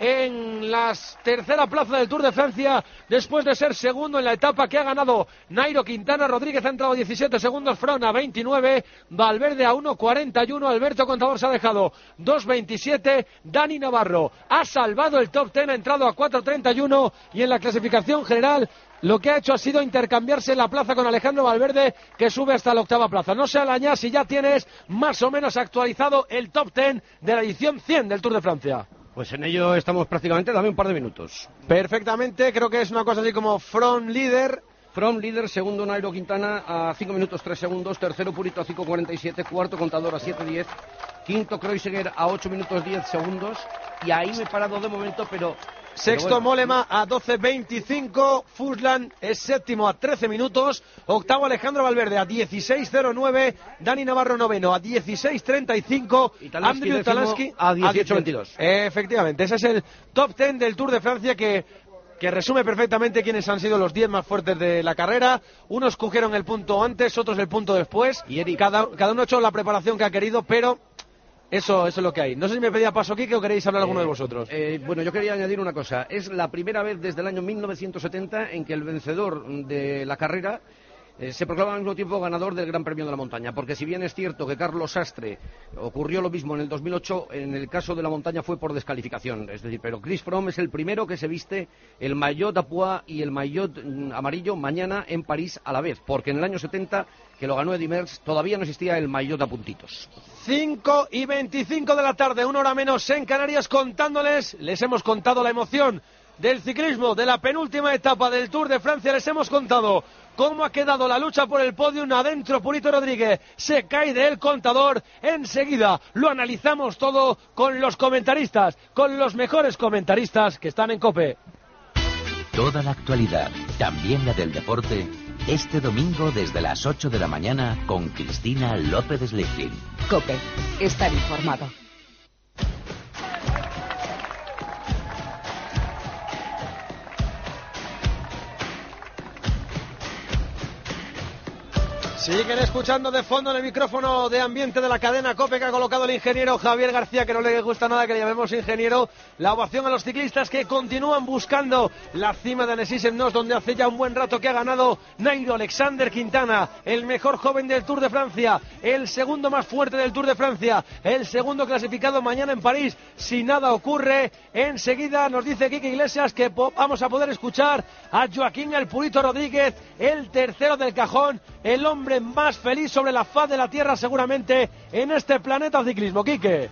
A: en la tercera plaza del Tour de Francia después de ser segundo en la etapa que ha ganado Nairo Quintana. Rodríguez ha entrado diecisiete segundos, Froome a veintinueve, Valverde a uno cuarenta y uno, Alberto Contador se ha dejado dos veintisiete, Dani Navarro ha salvado el top diez, ha entrado a cuatro treinta y uno y en la clasificación general lo que ha hecho ha sido intercambiarse la plaza con Alejandro Valverde, que sube hasta la octava plaza. No sé, Alañá, si ya tienes más o menos actualizado el top diez de la edición cien del Tour de Francia.
E: Pues en ello estamos prácticamente, dame un par de minutos.
A: Perfectamente, creo que es una cosa así como Froome líder.
E: Froome líder, segundo Nairo Quintana a cinco minutos tres segundos, tercero Purito a cinco cuarenta y siete, cuarto Contador a siete diez, quinto Kreuziger a ocho minutos diez segundos, y ahí me he parado de momento, pero...
A: Sexto
E: pero bueno.
A: Mollema a doce veinticinco, Fuslan es séptimo a trece minutos, octavo Alejandro Valverde a dieciséis cero nueve, Dani Navarro noveno a dieciséis treinta y cinco, Andrew Talansky
E: a dieciocho veintidós.
A: Efectivamente, ese es el top diez del Tour de Francia que... que resume perfectamente quiénes han sido los diez más fuertes de la carrera. Unos cogieron el punto antes, otros el punto después.
E: Y Eric.
A: Cada, cada uno ha hecho la preparación que ha querido, pero eso, eso es lo que hay. No sé si me pedía paso aquí, que o queréis hablar eh, alguno de vosotros.
E: Eh, bueno, yo quería añadir una cosa. Es la primera vez desde el año mil novecientos setenta en que el vencedor de la carrera Eh, se proclama al mismo tiempo ganador del Gran Premio de la Montaña, porque si bien es cierto que Carlos Sastre ocurrió lo mismo en el dos mil ocho, en el caso de la montaña fue por descalificación, es decir, pero Chris Froome es el primero que se viste el maillot d'Apois y el maillot mm, amarillo mañana en París a la vez, porque en el año setenta, que lo ganó Eddy Merckx, todavía no existía el maillot a puntitos.
A: cinco y veinticinco de la tarde, una hora menos en Canarias, contándoles, les hemos contado la emoción del ciclismo, de la penúltima etapa del Tour de Francia, les hemos contado cómo ha quedado la lucha por el podium. Adentro Purito Rodríguez, se cae del Contador, enseguida lo analizamos todo con los comentaristas, con los mejores comentaristas que están en COPE.
I: Toda la actualidad, también la del deporte, este domingo desde las ocho de la mañana con Cristina López Slichting.
J: COPE, estar informado.
A: Siguen escuchando de fondo en el micrófono de ambiente de la cadena COPE que ha colocado el ingeniero Javier García, que no le gusta nada que le llamemos ingeniero. La ovación a los ciclistas que continúan buscando la cima de Annecy Semnoz, donde hace ya un buen rato que ha ganado Nairo Alexander Quintana, el mejor joven del Tour de Francia, el segundo más fuerte del Tour de Francia, el segundo clasificado mañana en París, si nada ocurre. Enseguida nos dice Quique Iglesias que vamos a poder escuchar a Joaquín el Pulito Rodríguez, el tercero del cajón, el hombre más feliz sobre la faz de la tierra seguramente en este planeta ciclismo. Quique.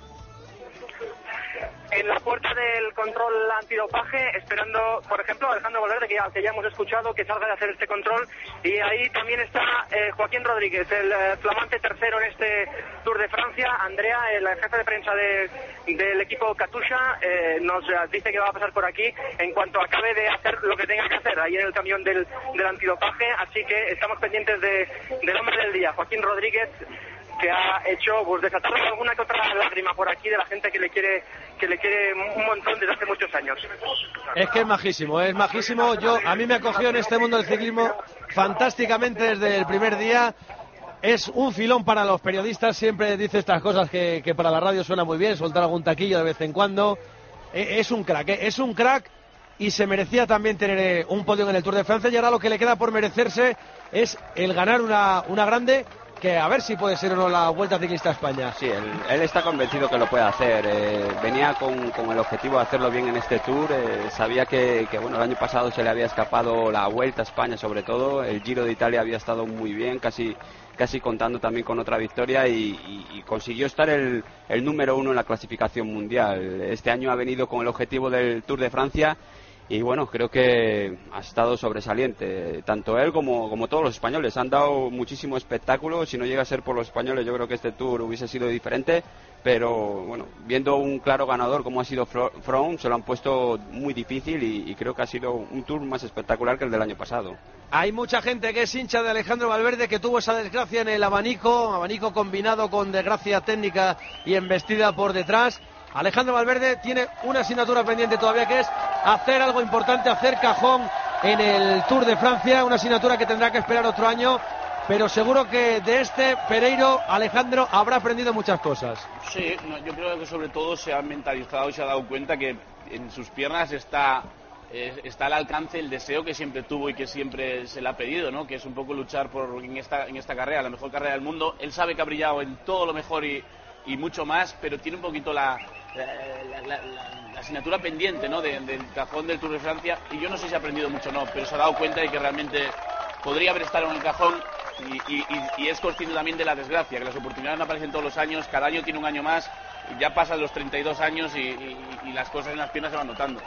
F: En la puerta del control antidopaje, esperando, por ejemplo, a Alejandro Valverde, que ya, que ya hemos escuchado que salga de hacer este control, y ahí también está eh, Joaquín Rodríguez, el eh, flamante tercero en este Tour de Francia. Andrea, el jefe de prensa de, del equipo Katusha, eh, nos dice que va a pasar por aquí en cuanto acabe de hacer lo que tenga que hacer ahí en el camión del, del antidopaje, así que estamos pendientes de, del hombre del día, Joaquín Rodríguez, que ha hecho pues desatar alguna que otra lágrima por aquí de la gente que le quiere que le quiere un montón desde hace muchos años.
A: Es que es majísimo, es majísimo. Yo a mí me acogió en este mundo del ciclismo fantásticamente desde el primer día. Es un filón para los periodistas, siempre dice estas cosas que, que para la radio suena muy bien, soltar algún taquillo de vez en cuando. Es un crack, es un crack y se merecía también tener un podio en el Tour de Francia, y ahora lo que le queda por merecerse es el ganar una, una grande, que a ver si puede ser o no la Vuelta Ciclista a España.
B: Sí, él, él está convencido que lo puede hacer. Eh, venía con, con el objetivo de hacerlo bien en este Tour. Eh, sabía que, que bueno, el año pasado se le había escapado la Vuelta a España, sobre todo. El Giro de Italia había estado muy bien, casi casi contando también con otra victoria, y, y, y consiguió estar el, el número uno en la clasificación mundial. Este año ha venido con el objetivo del Tour de Francia. Y bueno, creo que ha estado sobresaliente, tanto él como, como todos los españoles. Han dado muchísimo espectáculo. Si no llega a ser por los españoles, yo creo que este Tour hubiese sido diferente, pero bueno, viendo un claro ganador como ha sido Froome, se lo han puesto muy difícil, y, y creo que ha sido un Tour más espectacular que el del año pasado.
A: Hay mucha gente que es hincha de Alejandro Valverde, que tuvo esa desgracia en el abanico, abanico combinado con desgracia técnica y embestida por detrás. Alejandro Valverde tiene una asignatura pendiente todavía, que es hacer algo importante, hacer cajón en el Tour de Francia, una asignatura que tendrá que esperar otro año, pero seguro que de este Pereiro Alejandro habrá aprendido muchas cosas.
C: Sí, no, yo creo que sobre todo se ha mentalizado y se ha dado cuenta que en sus piernas está, eh, está al alcance el deseo que siempre tuvo y que siempre se le ha pedido, ¿no? Que es un poco luchar por en esta, en esta carrera, la mejor carrera del mundo. Él sabe que ha brillado en todo lo mejor y, y mucho más, pero tiene un poquito la... La, la, la, la, la asignatura pendiente, ¿no? de, del cajón del Tour de Francia, y yo no sé si ha aprendido mucho o no, pero se ha dado cuenta de que realmente podría haber estado en el cajón, y, y, y, y es consciente también de la desgracia, que las oportunidades no aparecen todos los años, cada año tiene un año más, y ya pasan los treinta y dos años y, y, y las cosas en las piernas se van notando.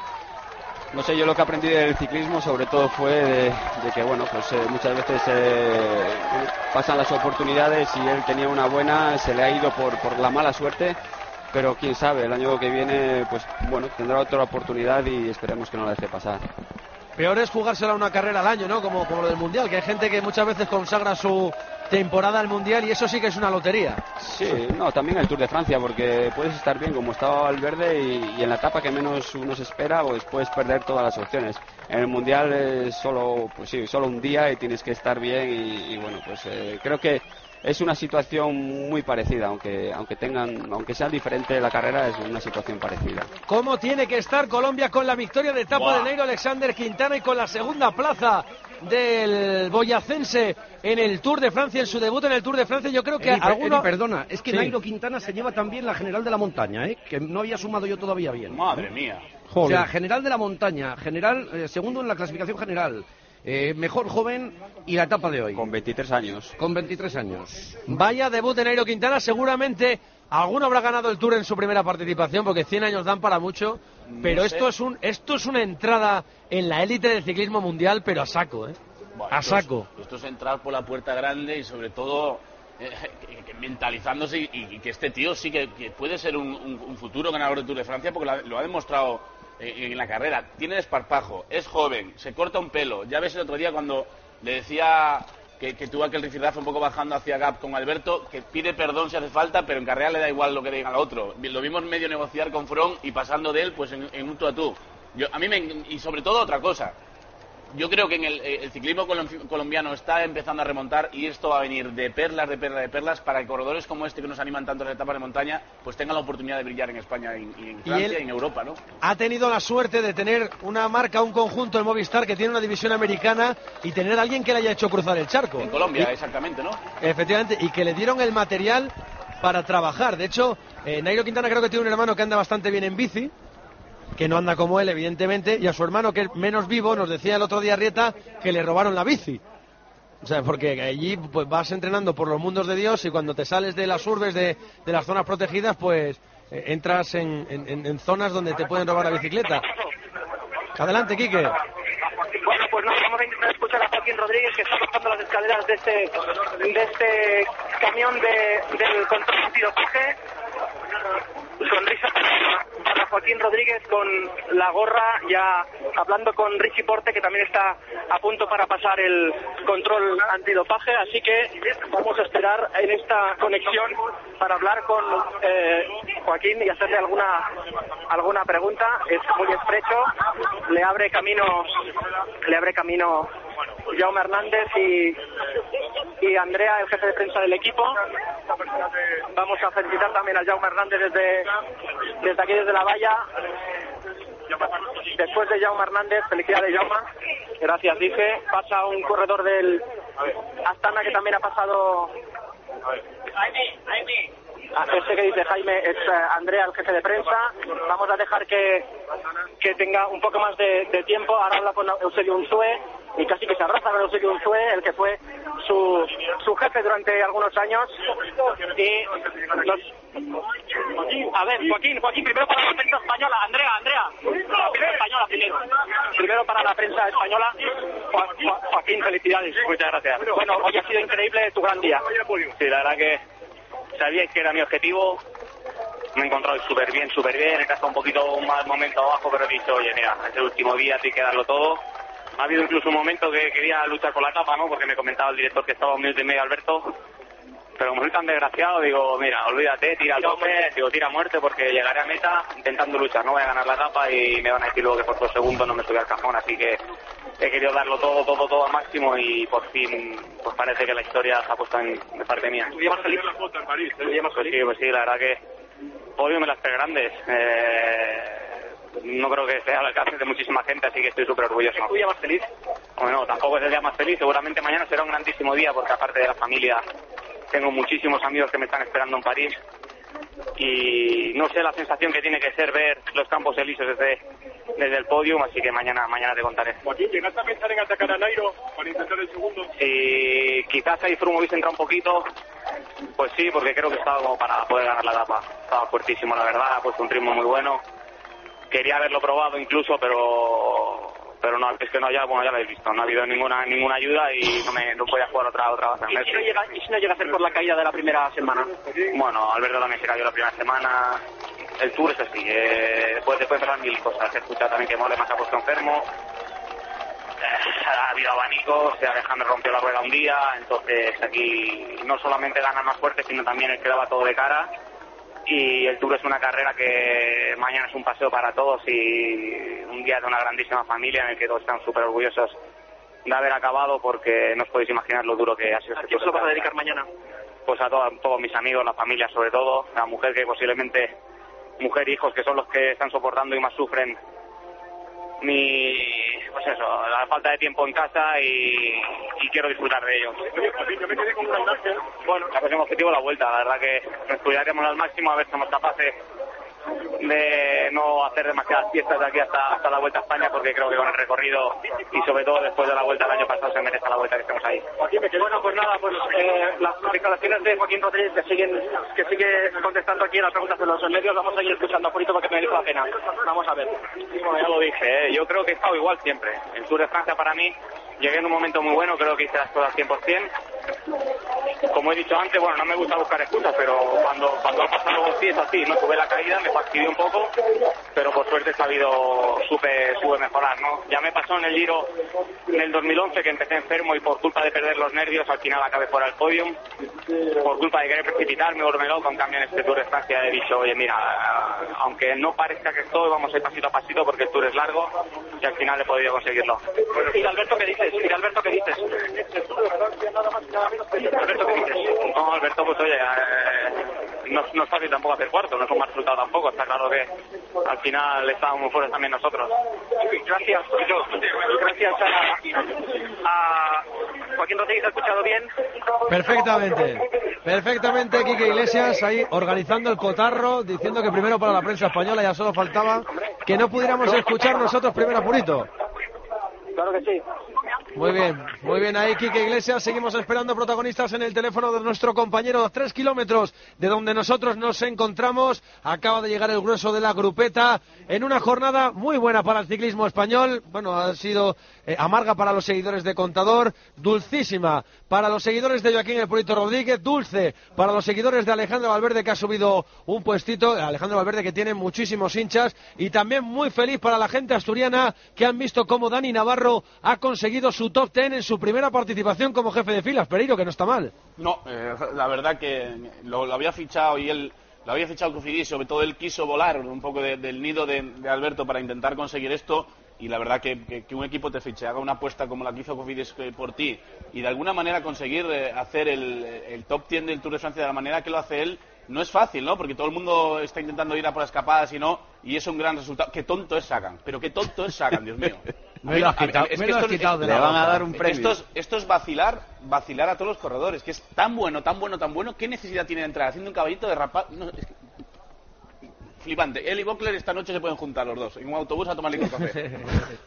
B: No sé, yo lo que aprendí del ciclismo sobre todo fue de, de que bueno, pues eh, muchas veces eh, pasan las oportunidades, y él tenía una buena, se le ha ido por, por la mala suerte. Pero quién sabe, el año que viene pues bueno, tendrá otra oportunidad, y esperemos que no la deje pasar.
A: Peor es jugársela una carrera al año, ¿no? Como, como lo del Mundial, que hay gente que muchas veces consagra su temporada al Mundial, y eso sí que es una lotería.
B: Sí, no, también el Tour de Francia, porque puedes estar bien como estaba Valverde, y, y en la etapa que menos uno se espera, pues puedes perder todas las opciones. En el Mundial es solo, pues sí, solo un día, y tienes que estar bien, y, y bueno, pues eh, creo que es una situación muy parecida, aunque aunque tengan, aunque sea diferente la carrera, es una situación parecida.
A: ¿Cómo tiene que estar Colombia con la victoria de etapa wow. de Nairo Alexander Quintana, y con la segunda plaza del boyacense en el Tour de Francia, en su debut en el Tour de Francia? Yo creo que
E: Eri,
A: alguno...
E: Eri, perdona, es que sí. Nairo Quintana se lleva también la general de la montaña, ¿eh? Que no había sumado yo todavía bien.
C: Madre mía.
E: Joder. O sea, general de la montaña, general eh, segundo en la clasificación general. Eh, mejor joven y la etapa de hoy.
B: Con veintitrés años.
E: Con veintitrés años.
A: Vaya debut de Nairo Quintana. Seguramente alguno habrá ganado el Tour en su primera participación, porque cien años dan para mucho. Pero no esto es un esto es una entrada en la élite del ciclismo mundial, pero a saco, ¿eh?
C: Bueno,
A: a
C: esto
A: saco.
C: Es, esto es entrar por la puerta grande, y sobre todo eh, que, que mentalizándose, y, y que este tío sí que, que puede ser un, un, un futuro ganador del Tour de Francia, porque lo, lo ha demostrado en la carrera. Tiene desparpajo, es joven, se corta un pelo. Ya ves el otro día cuando le decía que, que tuvo aquel rifirrafe un poco bajando hacia Gap con Alberto, que pide perdón si hace falta, pero en carrera le da igual lo que diga al otro. Lo vimos medio negociar con Froome, y pasando de él pues en, en un tú a tú. Yo, a mí me, y sobre todo otra cosa, yo creo que en el, el ciclismo colombiano está empezando a remontar, y esto va a venir de perlas, de perlas, de perlas, para que corredores como este, que nos animan tanto en las etapas de montaña, pues tengan la oportunidad de brillar en España, y, y en Francia, y, y en Europa, ¿no?
A: Ha tenido la suerte de tener una marca, un conjunto, el Movistar, que tiene una división americana, y tener a alguien que le haya hecho cruzar el charco.
C: En Colombia,
A: y,
C: exactamente, ¿no?
A: Efectivamente, y que le dieron el material para trabajar. De hecho, eh, Nairo Quintana creo que tiene un hermano que anda bastante bien en bici, que no anda como él, evidentemente, y a su hermano, que es menos vivo, nos decía el otro día Rieta que le robaron la bici. O sea, porque allí pues vas entrenando por los mundos de Dios, y cuando te sales de las urbes, de, de las zonas protegidas, pues eh, entras en, en, en zonas donde te pueden robar la bicicleta. Adelante, Quique.
F: Bueno, pues no, vamos a intentar escuchar a Joaquín Rodríguez, que está bajando las escaleras de este, de este camión de, del control antidopaje. Sonrisa para Joaquín Rodríguez con la gorra, ya hablando con Richie Porte, que también está a punto para pasar el control antidopaje, así que vamos a esperar en esta conexión para hablar con eh, Joaquín y hacerle alguna alguna pregunta. Es muy estrecho, le abre camino le abre camino Jaume Hernández y, y Andrea, el jefe de prensa del equipo. Vamos a felicitar también a Jaume Hernández desde, desde aquí, desde la valla. Después de Jaume Hernández, felicidades Jaume. Gracias, dice. Pasa un corredor del Astana que también ha pasado. Este que dice Jaime es uh, Andrea, el jefe de prensa. Vamos a dejar que, que tenga un poco más de, de tiempo. Ahora habla con Eusebio Unzue y casi que se abraza con Eusebio Unzue, el que fue su, su jefe durante algunos años. Y nos... A ver, Joaquín, Joaquín, primero para la prensa española. Andrea, Andrea, la prensa española primero. Primero para la prensa española. Jo, jo, Joaquín, felicidades.
G: Muchas gracias.
F: Bueno, hoy ha sido increíble tu gran día.
G: Sí, la verdad que sabíais que era mi objetivo. Me he encontrado súper bien, súper bien. He estado un poquito un mal momento abajo, pero he dicho, oye, mira, es el último día, hay que darlo todo. Ha habido incluso un momento que quería luchar por la etapa, ¿no? Porque me comentaba el director que estaba un minuto y medio, Alberto. Pero como soy tan desgraciado, digo, mira, olvídate, tira al tope, digo, tira a muerte, porque llegaré a meta intentando luchar. No voy a ganar la etapa y me van a decir luego que por dos segundos no me subí al cajón. Así que he querido darlo todo, todo, todo al máximo y por fin, pues parece que la historia se ha puesto en, de parte mía.
F: ¿Tú llevas feliz?
G: Pues sí, pues sí, la verdad que podio me las tres grandes. Eh, no creo que sea al alcance de muchísima gente, así que estoy súper orgulloso.
F: ¿Tú día más feliz?
G: Bueno, tampoco es el día más feliz, seguramente mañana será un grandísimo día, porque aparte de la familia, tengo muchísimos amigos que me están esperando en París y no sé la sensación que tiene que ser ver los campos elíseos desde, desde el podio, así que mañana mañana te contaré.
H: Joaquín, ¿llegaste a pensar en atacar a Nairo para intentar el segundo?
G: Si quizás ahí Froome hubiese entrado un poquito, pues sí, porque creo que estaba como para poder ganar la etapa. Estaba fuertísimo, la verdad, ha puesto un ritmo muy bueno. Quería haberlo probado incluso, pero pero no, es que no, ya, bueno, ya lo habéis visto, no ha habido ninguna ninguna ayuda y no me no podía jugar otra otra base.
F: ¿Y si no llega, y si no llega a ser por la caída de la primera semana?
G: Bueno, Alberto también se cayó la primera semana. El Tour es así, eh, después, después pasar mil cosas. He escuchado también que Mollema se ha puesto enfermo, eh, ha habido abanicos, Alejandro rompió la rueda un día, entonces aquí no solamente gana más fuerte, sino también el que daba todo de cara. Y el Tour es una carrera que mañana es un paseo para todos y un día de una grandísima familia en el que todos están súper orgullosos de haber acabado, porque no os podéis imaginar lo duro que ha sido este Tour.
F: ¿A quién se lo vas a dedicar mañana?
G: Pues a todos, todos mis amigos, la familia sobre todo, la mujer que posiblemente, mujer e hijos que son los que están soportando y más sufren mi, pues eso, la falta de tiempo en casa y, y quiero disfrutar de ellos.
H: Yo me quedé con una imagen.
G: Bueno, el próximo objetivo la vuelta, la verdad que nos cuidaremos al máximo a ver si somos capaces de no hacer demasiadas fiestas de aquí hasta, hasta la Vuelta a España, porque creo que con el recorrido y sobre todo después de la Vuelta del año pasado se merece la vuelta que estemos ahí.
F: Bueno, pues nada, pues eh, las declaraciones de Joaquín Rodríguez que siguen, que sigue contestando aquí a las preguntas de los medios, vamos a seguir escuchando por porque merece la pena. Vamos a ver.
G: Bueno, ya lo dije, ¿eh? Yo creo que he estado igual siempre. El Tour de Francia para mí, llegué en un momento muy bueno, creo que hice las cosas cien por ciento. Como he dicho antes, bueno, no me gusta buscar excusas, pero cuando, cuando ha pasado sí es así, no tuve la caída, me fastidió un poco, pero por suerte he sabido, supe, supe mejorar, ¿no? Ya me pasó en el Giro en el dos mil once que empecé enfermo y por culpa de perder los nervios al final acabé fuera del podium, por culpa de querer precipitarme, volverme loco. En cambio en este Tour de Francia he dicho, oye mira, aunque no parezca que estoy, vamos a ir pasito a pasito porque el Tour es largo y al final he podido conseguirlo.
F: ¿Y Alberto qué dices? ¿Y Alberto qué dices?
G: Alberto, ¿qué dices? No, Alberto, pues oye, eh, no, no es fácil tampoco hacer cuarto, no es un mal resultado tampoco, está claro que al final estábamos muy fuertes también nosotros.
F: Gracias, gracias a, a Joaquín Rodríguez, ¿ha escuchado bien?
A: Perfectamente, perfectamente, Quique Iglesias ahí organizando el cotarro, diciendo que primero para la prensa española, ya solo faltaba que no pudiéramos escuchar nosotros primero a Purito.
F: Claro que sí.
A: Muy bien, muy bien ahí Quique Iglesias. Seguimos esperando protagonistas en el teléfono de nuestro compañero. A tres kilómetros de donde nosotros nos encontramos, acaba de llegar el grueso de la grupeta en una jornada muy buena para el ciclismo español. Bueno, ha sido eh, amarga para los seguidores de Contador, dulcísima para los seguidores de Joaquín El Purito Rodríguez, dulce para los seguidores de Alejandro Valverde, que ha subido un puestito. Alejandro Valverde, que tiene muchísimos hinchas, y también muy feliz para la gente asturiana, que han visto cómo Dani Navarro ha conseguido su top ten en su primera participación como jefe de filas. Pereiro, que no está mal.
C: No, eh, la verdad que lo, lo había fichado y él lo había fichado Cofidis, sobre todo él quiso volar un poco de, del nido de, de Alberto para intentar conseguir esto, y la verdad que, que, que un equipo te fiche, haga una apuesta como la que hizo Cofidis eh, por ti, y de alguna manera conseguir eh, hacer el, el top diez del Tour de Francia de la manera que lo hace él, no es fácil, ¿no? Porque todo el mundo está intentando ir a por las escapadas y no, y es un gran resultado. Qué tonto es Sagan, pero qué tonto es Sagan, Dios mío.
E: Me lo has quitado, me lo has quitado de la
B: Le van a
E: boca.
B: dar un premio.
C: Esto es, esto es vacilar, vacilar a todos los corredores, que es tan bueno, tan bueno, tan bueno. ¿Qué necesidad tiene de entrar haciendo un caballito de rapaz? No, es que... Flipante. Él y Bockler esta noche se pueden juntar los dos en un autobús a tomarle un café.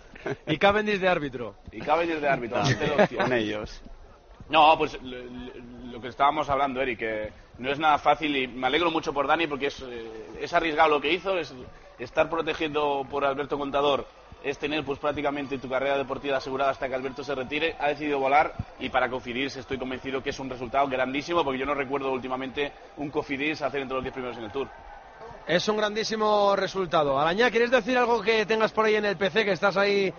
A: Y Cavendish de árbitro.
C: Y Cavendish de árbitro.
B: Con ellos.
C: No, pues lo, lo que estábamos hablando, Eric, que no es nada fácil, y me alegro mucho por Dani, porque es, es arriesgado lo que hizo, es estar protegiendo por Alberto Contador, es tener pues prácticamente tu carrera deportiva asegurada hasta que Alberto se retire. Ha decidido volar, y para Cofidis estoy convencido que es un resultado grandísimo, porque yo no recuerdo últimamente un Cofidis hacer entre los diez primeros en el Tour.
A: Es un grandísimo resultado. Arañá, ¿quieres decir algo que tengas por ahí en el P C, que estás ahí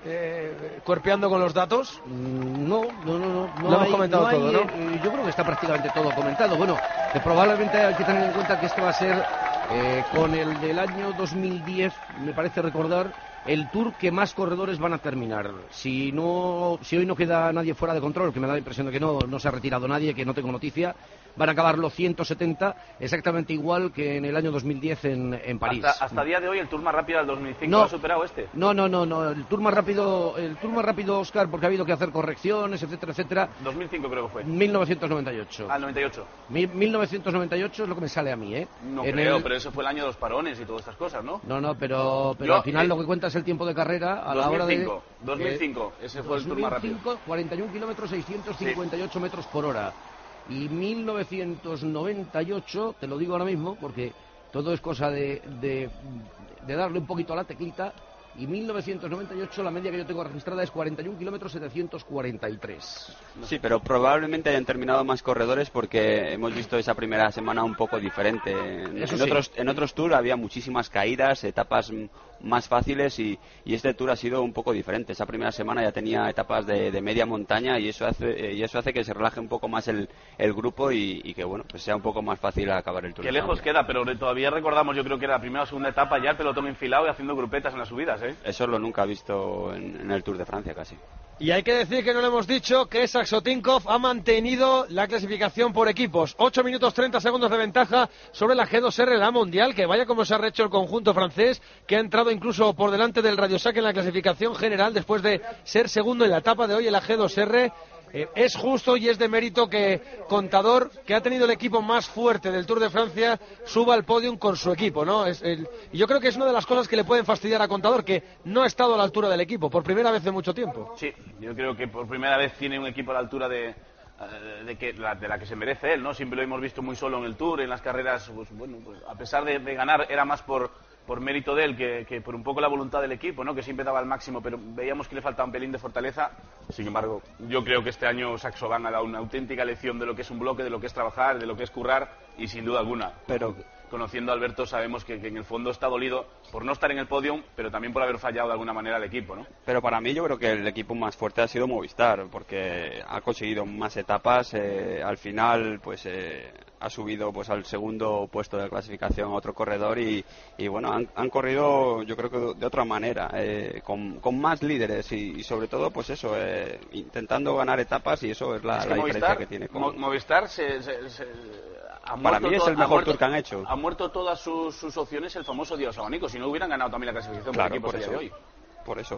A: eh, cuerpeando con los datos?
E: No, no, no, no. no
A: Lo hemos
E: hay,
A: comentado
E: no hay,
A: todo, ¿no?
E: eh, yo creo que está prácticamente todo comentado. Bueno, que probablemente hay que tener en cuenta que este va a ser, eh, con el del año dos mil diez, me parece recordar, el Tour que más corredores van a terminar. Si no, si hoy no queda nadie fuera de control, que me da la impresión de que no, no se ha retirado nadie, que no tengo noticia, van a acabar los ciento setenta, exactamente igual que en el año dos mil diez en, en París.
C: Hasta, hasta día de hoy el Tour más rápido del dos mil cinco
E: No.
C: lo ha superado este.
E: No, no, no, no, el Tour más rápido, el Tour más rápido, Oscar, porque ha habido que hacer correcciones, etcétera, etcétera.
C: dos mil cinco creo que fue.
E: mil novecientos noventa y ocho.
C: Ah, el noventa y ocho.
E: Mi- mil novecientos noventa y ocho es lo que me sale a mí, ¿eh?
C: No
E: En
C: creo,
E: el-
C: pero eso fue el año de los parones y todas estas cosas, ¿no?
E: No, no, pero, pero
C: Yo,
E: al final
C: eh,
E: lo que cuenta es el tiempo de carrera a la hora de...
C: dos mil cinco, dos mil cinco, ese fue el Tour más rápido.
E: dos mil cinco, cuarenta y un kilómetros, seiscientos cincuenta y ocho metros por hora. Y mil novecientos noventa y ocho, te lo digo ahora mismo, porque todo es cosa de, de, de darle un poquito a la teclita, y mil novecientos noventa y ocho la media que yo tengo registrada es cuarenta y un kilómetros, setecientos cuarenta y tres.
B: Sí, pero probablemente hayan terminado más corredores porque hemos visto esa primera semana un poco diferente. En,
E: Eso
B: en
E: sí.
B: otros en otros tours había muchísimas caídas, etapas m- más fáciles, y, y este tour ha sido un poco diferente. Esa primera semana ya tenía etapas de, de media montaña, y eso hace eh, y eso hace que se relaje un poco más el, el grupo, y, y que bueno, pues sea un poco más fácil acabar el tour.
C: Qué
B: de
C: lejos
B: Francia.
C: queda, pero todavía recordamos, yo creo que era la primera o segunda etapa, ya el pelotón enfilado y haciendo grupetas en las subidas, ¿eh?
B: Eso lo nunca he visto en, en el Tour de Francia casi.
A: Y hay que decir que no lo hemos dicho, que Saxotinkov ha mantenido la clasificación por equipos. ocho minutos treinta segundos de ventaja sobre la G dos R, la mundial, que vaya como se ha rehecho el conjunto francés, que ha entrado incluso por delante del Radiosac en la clasificación general después de ser segundo en la etapa de hoy en la G dos R. Eh, es justo y es de mérito que Contador, que ha tenido el equipo más fuerte del Tour de Francia, suba al podium con su equipo, ¿no? Es el... Y yo creo que es una de las cosas que le pueden fastidiar a Contador, que no ha estado a la altura del equipo, por primera vez en mucho tiempo.
C: Sí, yo creo que por primera vez tiene un equipo a la altura de, eh, de, que, la, de la que se merece él, ¿no? Siempre lo hemos visto muy solo en el Tour, en las carreras, pues bueno, pues, a pesar de, de ganar, era más por, por mérito de él que, que por un poco la voluntad del equipo, ¿no? Que siempre daba el máximo, pero veíamos que le faltaba un pelín de fortaleza. Sin embargo, yo creo que este año Saxo Bank ha dado una auténtica lección de lo que es un bloque, de lo que es trabajar, de lo que es currar, y sin duda alguna.
B: Pero
C: Conociendo a Alberto sabemos que, que en el fondo está dolido por no estar en el podium, pero también por haber fallado de alguna manera al equipo, ¿no?
B: Pero para mí yo creo que el equipo más fuerte ha sido Movistar, porque ha conseguido más etapas, eh, al final pues eh, ha subido pues al segundo puesto de clasificación a otro corredor, y, y bueno, han, han corrido yo creo que de, de otra manera, eh, con, con más líderes, y, y sobre todo pues eso, eh, intentando ganar etapas, y eso es la,
C: Es que
B: la
C: Movistar,
B: diferencia que tiene con...
C: Mo- Movistar se, se- se- ha
B: Para
C: muerto
B: mí es
C: to-
B: el
C: ha
B: mejor
C: muerto-
B: tour que han hecho.
C: Ha muerto todas sus, sus opciones el famoso Dios abanico, si no hubieran ganado también la clasificación
B: Claro,
C: por equipos
B: por
C: a día
B: eso.
C: de hoy.
B: Por eso.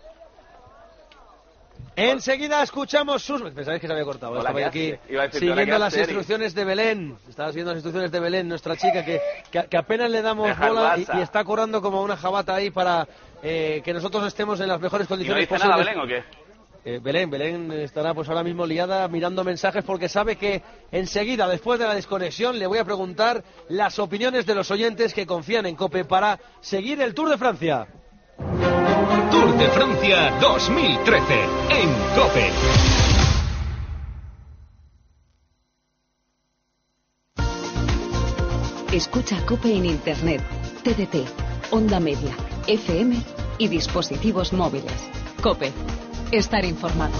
A: Enseguida escuchamos sus... Pensáis que se había cortado.
C: Hola,
A: Estaba yo
C: ¿qué
A: aquí
C: hace? Iba a decirte, hola,
A: siguiendo
C: ¿qué
A: las
C: hace, Eri?
A: instrucciones de Belén. Estaba siguiendo las instrucciones de Belén, nuestra chica, que, que, que apenas le damos
C: Deja el
A: bola y,
C: WhatsApp.
A: y está currando como una jabata ahí para eh, que nosotros estemos en las mejores
C: ¿Y no
A: condiciones
C: dice nada
A: posibles.
C: Belén o qué?
A: Eh, Belén, Belén estará pues ahora mismo liada mirando mensajes porque sabe que enseguida, después de la desconexión, le voy a preguntar las opiniones de los oyentes que confían en COPE para seguir el Tour de Francia.
K: Tour de Francia dos mil trece en COPE.
J: Escucha COPE en Internet, T D T, Onda Media, F M y dispositivos móviles. COPE. Estar informado.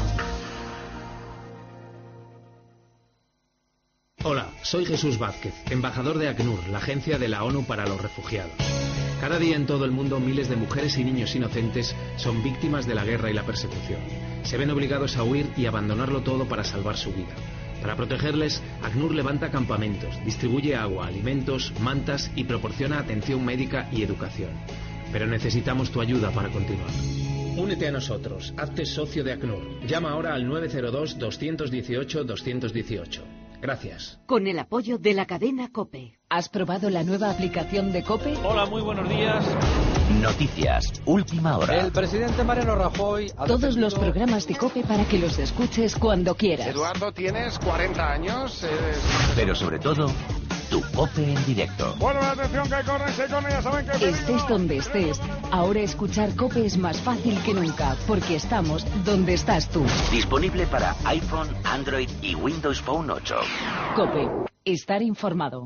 L: Hola, soy Jesús Vázquez, embajador de ACNUR, la agencia de la ONU para los refugiados. Cada día en todo el mundo miles de mujeres y niños inocentes son víctimas de la guerra y la persecución. Se ven obligados a huir y abandonarlo todo para salvar su vida. Para protegerles, ACNUR levanta campamentos, distribuye agua, alimentos, mantas y proporciona atención médica y educación. Pero necesitamos tu ayuda para continuar. Únete a nosotros, hazte socio de ACNUR. Llama ahora al nueve cero dos, dos uno ocho, dos uno ocho. Gracias.
J: Con el apoyo de la cadena COPE. ¿Has probado la nueva aplicación de COPE?
A: Hola, muy buenos días.
I: Noticias, última hora.
A: El presidente Mariano Rajoy ha
J: Todos
A: defendido...
J: los programas de COPE para que los escuches cuando quieras.
M: Eduardo, tienes cuarenta años. Eres...
I: Pero sobre todo, tu COPE en directo.
M: Bueno, atención, que corren, se corren, ya saben que...
J: Estés donde estés, ahora escuchar COPE es más fácil que nunca, porque estamos donde estás tú.
I: Disponible para iPhone, Android y Windows Phone ocho.
J: COPE. Estar informado.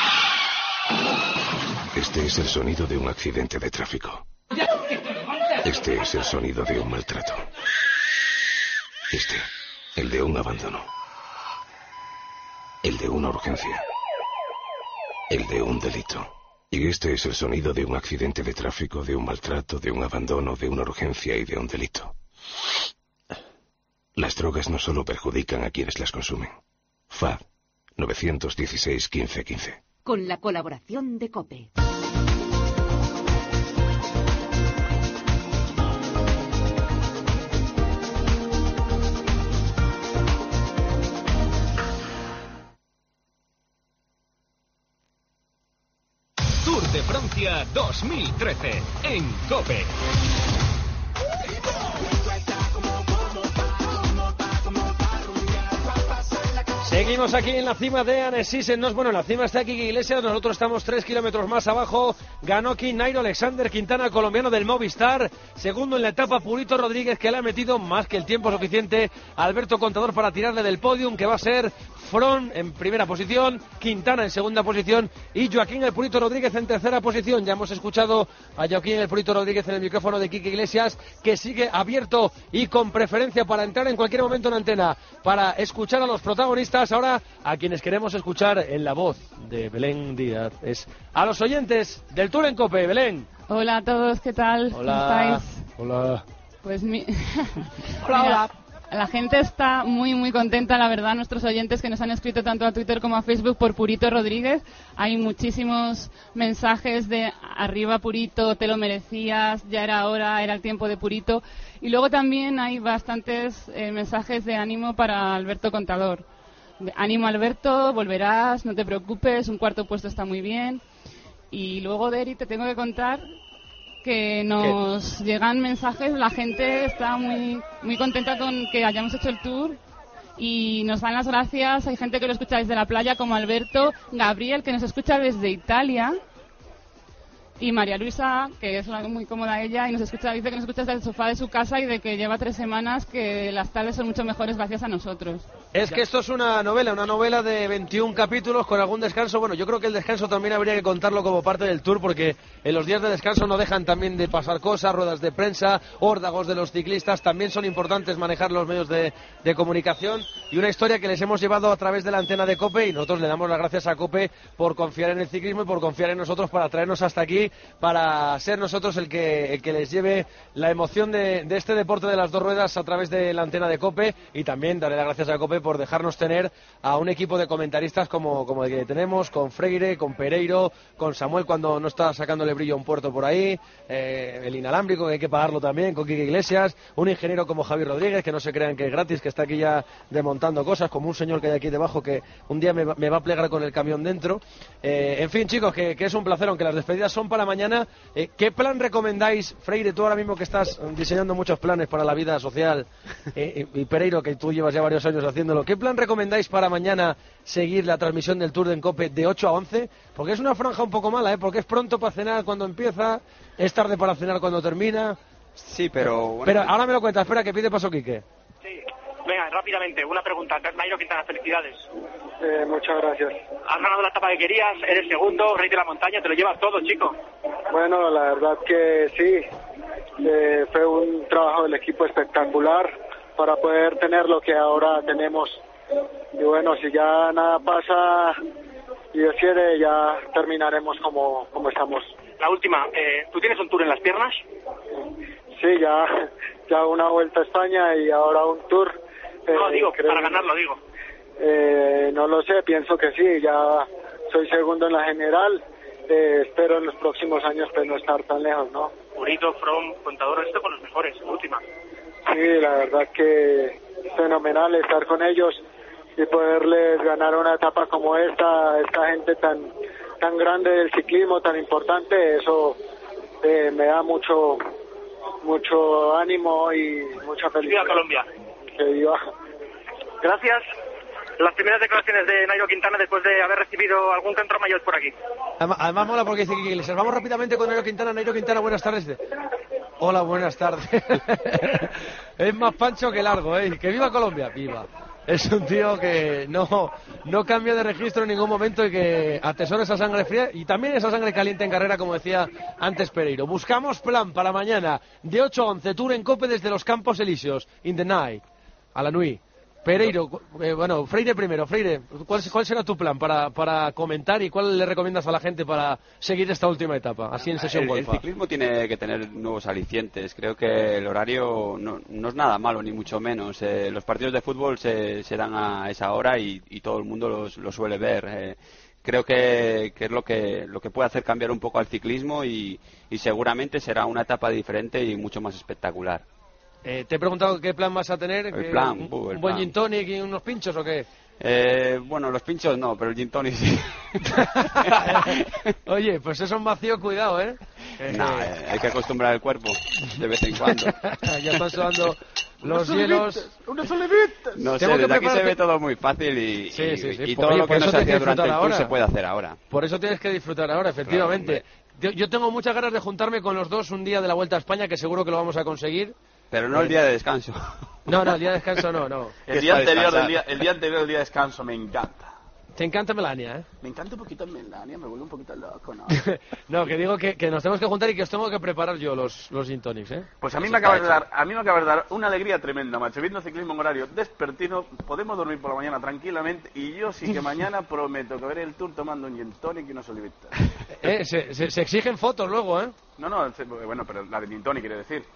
N: Este es el sonido de un accidente de tráfico. Este es el sonido de un maltrato. Este, el de un abandono. El de una urgencia. El de un delito. Y este es el sonido de un accidente de tráfico, de un maltrato, de un abandono, de una urgencia y de un delito. Las drogas no solo perjudican a quienes las consumen. F A D nueve uno seis, quince, quince.
J: Con la colaboración de COPE.
K: Tour de Francia dos mil trece en COPE.
A: Seguimos aquí en la cima de Annecy. No, bueno, en la cima está aquí Iglesias, nosotros estamos tres kilómetros más abajo. Ganó Nairo Alexander Quintana, colombiano del Movistar. Segundo en la etapa, Purito Rodríguez, que le ha metido más que el tiempo suficiente a Alberto Contador para tirarle del podium, que va a ser Fron en primera posición, Quintana en segunda posición y Joaquín el Purito Rodríguez en tercera posición. Ya hemos escuchado a Joaquín el Purito Rodríguez en el micrófono de Quique Iglesias, que sigue abierto y con preferencia para entrar en cualquier momento en antena, para escuchar a los protagonistas. Ahora, a quienes queremos escuchar en la voz de Belén Díaz, es a los oyentes del Tour en COPE. Belén.
O: Hola a todos, ¿qué tal?
A: Hola.
O: ¿Cómo estáis?
A: Hola.
O: Pues mi...
A: hola, hola.
O: La gente está muy, muy contenta, la verdad, nuestros oyentes que nos han escrito tanto a Twitter como a Facebook por Purito Rodríguez. Hay muchísimos mensajes de arriba Purito, te lo merecías, ya era hora, era el tiempo de Purito. Y luego también hay bastantes eh, mensajes de ánimo para Alberto Contador. Ánimo Alberto, volverás, no te preocupes, un cuarto puesto está muy bien. Y luego, Deri, te tengo que contar que nos ¿Qué? llegan mensajes, la gente está muy muy contenta con que hayamos hecho el tour y nos dan las gracias. Hay gente que lo escucha desde la playa, como Alberto, Gabriel, que nos escucha desde Italia, y María Luisa, que es muy cómoda ella y nos escucha, dice que nos escucha desde el sofá de su casa y de que lleva tres semanas que las tardes son mucho mejores gracias a nosotros.
A: Es que esto es una novela, una novela de veintiún capítulos con algún descanso. Bueno, yo creo que el descanso también habría que contarlo como parte del tour, porque en los días de descanso no dejan también de pasar cosas, ruedas de prensa, órdagos de los ciclistas. También son importantes manejar los medios de, de comunicación, y una historia que les hemos llevado a través de la antena de COPE, y nosotros le damos las gracias a COPE por confiar en el ciclismo y por confiar en nosotros para traernos hasta aquí, para ser nosotros el que, el que les lleve la emoción de, de este deporte de las dos ruedas a través de la antena de COPE. Y también daré las gracias a COPE por dejarnos tener a un equipo de comentaristas como, como el que tenemos, con Freire, con Pereiro, con Samuel cuando no está sacándole brillo a un puerto por ahí, eh, el inalámbrico, que hay que pagarlo también, con Quique Iglesias, un ingeniero como Javi Rodríguez, que no se crean que es gratis, que está aquí ya desmontando cosas, como un señor que hay aquí debajo que un día me va, me va a plegar con el camión dentro. Eh, en fin, chicos, que, que es un placer, aunque las despedidas son para para mañana. Eh, ¿Qué plan recomendáis, Freire, tú ahora mismo que estás diseñando muchos planes para la vida social, eh, y Pereiro, que tú llevas ya varios años haciéndolo, ¿qué plan recomendáis para mañana seguir la transmisión del Tour de Encope de ocho a once? Porque es una franja un poco mala, ¿eh? Porque es pronto para cenar cuando empieza, es tarde para cenar cuando termina.
B: Sí, pero... Bueno,
A: pero ahora me lo cuenta, espera, que pide paso Quique.
F: Sí, venga, rápidamente, una pregunta. Nairo Quintana, felicidades.
P: Eh, muchas gracias.
F: Has ganado la etapa que querías, eres segundo, rey de la montaña, te lo llevas todo, chico.
P: Bueno, la verdad que sí, eh, fue un trabajo del equipo espectacular para poder tener lo que ahora tenemos. Y bueno, si ya nada pasa y Dios quiere, ya terminaremos como, como estamos.
F: La última, eh, ¿tú tienes un tour en las piernas?
P: Sí, ya, ya una vuelta a España y ahora un tour.
F: Eh, no, digo,
P: creo,
F: para ganarlo, digo.
P: Eh, no lo sé, pienso que sí, ya soy segundo en la general, eh, espero en los próximos años pues no estar tan lejos, ¿no?
F: Purito, From, Contador, esto con los mejores, la última.
P: Sí, la verdad que fenomenal estar con ellos y poderles ganar una etapa como esta, esta gente tan tan grande del ciclismo, tan importante, eso eh, me da mucho mucho ánimo y mucha felicidad.
F: Viva Colombia.
P: Que viva.
F: Gracias. Las primeras declaraciones de Nairo Quintana después de haber recibido algún centro mayor por aquí.
A: Además, además mola porque dice que Iglesias. Vamos rápidamente con Nairo Quintana. Nairo Quintana, buenas tardes. Hola, buenas tardes. Es más pancho que largo, ¿eh? Que viva Colombia, viva. Es un tío que no, no cambia de registro en ningún momento y que atesora esa sangre fría y también esa sangre caliente en carrera, como decía antes Pereiro. Buscamos plan para mañana de ocho a once, Tour en Cope desde los Campos Elíseos, in the night, a la nuit. Pereiro, eh, bueno, Freire primero. Freire, ¿cuál, cuál será tu plan para, para comentar y cuál le recomiendas a la gente para seguir esta última etapa, así en sesión
B: el,
A: golfa?
B: El ciclismo tiene que tener nuevos alicientes. Creo que el horario no, no es nada malo, ni mucho menos. Eh, los partidos de fútbol se, se dan a esa hora y, y todo el mundo los, los suele ver. Eh, creo que, que es lo que, lo que puede hacer cambiar un poco al ciclismo y, y seguramente será una etapa diferente y mucho más espectacular.
A: Eh, te he preguntado qué plan vas a tener.
B: El plan,
A: ¿Un,
B: uh, el
A: un buen
B: plan.
A: gin tonic y unos pinchos o qué?
B: Eh, bueno, los pinchos no, pero el gin tonic sí.
A: Oye, pues eso es un vacío, cuidado, ¿eh?
B: No, eh, hay que acostumbrar el cuerpo de vez en cuando.
A: Ya están sudando los hielos.
M: ¡Unos olivitas!
B: No sé,
A: Tengo que
B: desde aquí
A: prepararte-
B: se ve todo muy fácil y,
A: Sí,
B: y,
A: sí, sí.
B: y
A: Por-
B: todo
A: oye,
B: lo
A: por
B: que no
A: eso
B: se
A: tienes que
B: hacía durante el
A: disfrutar
B: tour
A: ahora.
B: se puede hacer ahora.
A: Por eso tienes que disfrutar ahora, efectivamente. yo, yo tengo muchas ganas de juntarme con los dos un día de la Vuelta a España, que seguro que lo vamos a conseguir.
B: Pero no el día de descanso.
A: No, no, el día de descanso no, no.
C: El día, anterior del día, el día anterior del día de descanso me encanta.
A: Te encanta Melania, ¿eh?
C: Me encanta un poquito Melania, me vuelve un poquito loco, ¿no?
A: No, que digo que, que nos tenemos que juntar y que os tengo que preparar yo los, los gin tonics, ¿eh?
C: Pues a mí
A: Eso
C: me
A: está
C: acaba de
A: hecho.
C: dar, a mí me acaba de dar una alegría tremenda, macho. Viendo ciclismo en horario despertino, podemos dormir por la mañana tranquilamente y yo sí que mañana prometo que veré el tour tomando un gin tonic y unos olivitas.
A: Eh, se, se, se exigen fotos luego, ¿eh?
C: No, no, se- bueno, pero la de gin tonic quiere decir.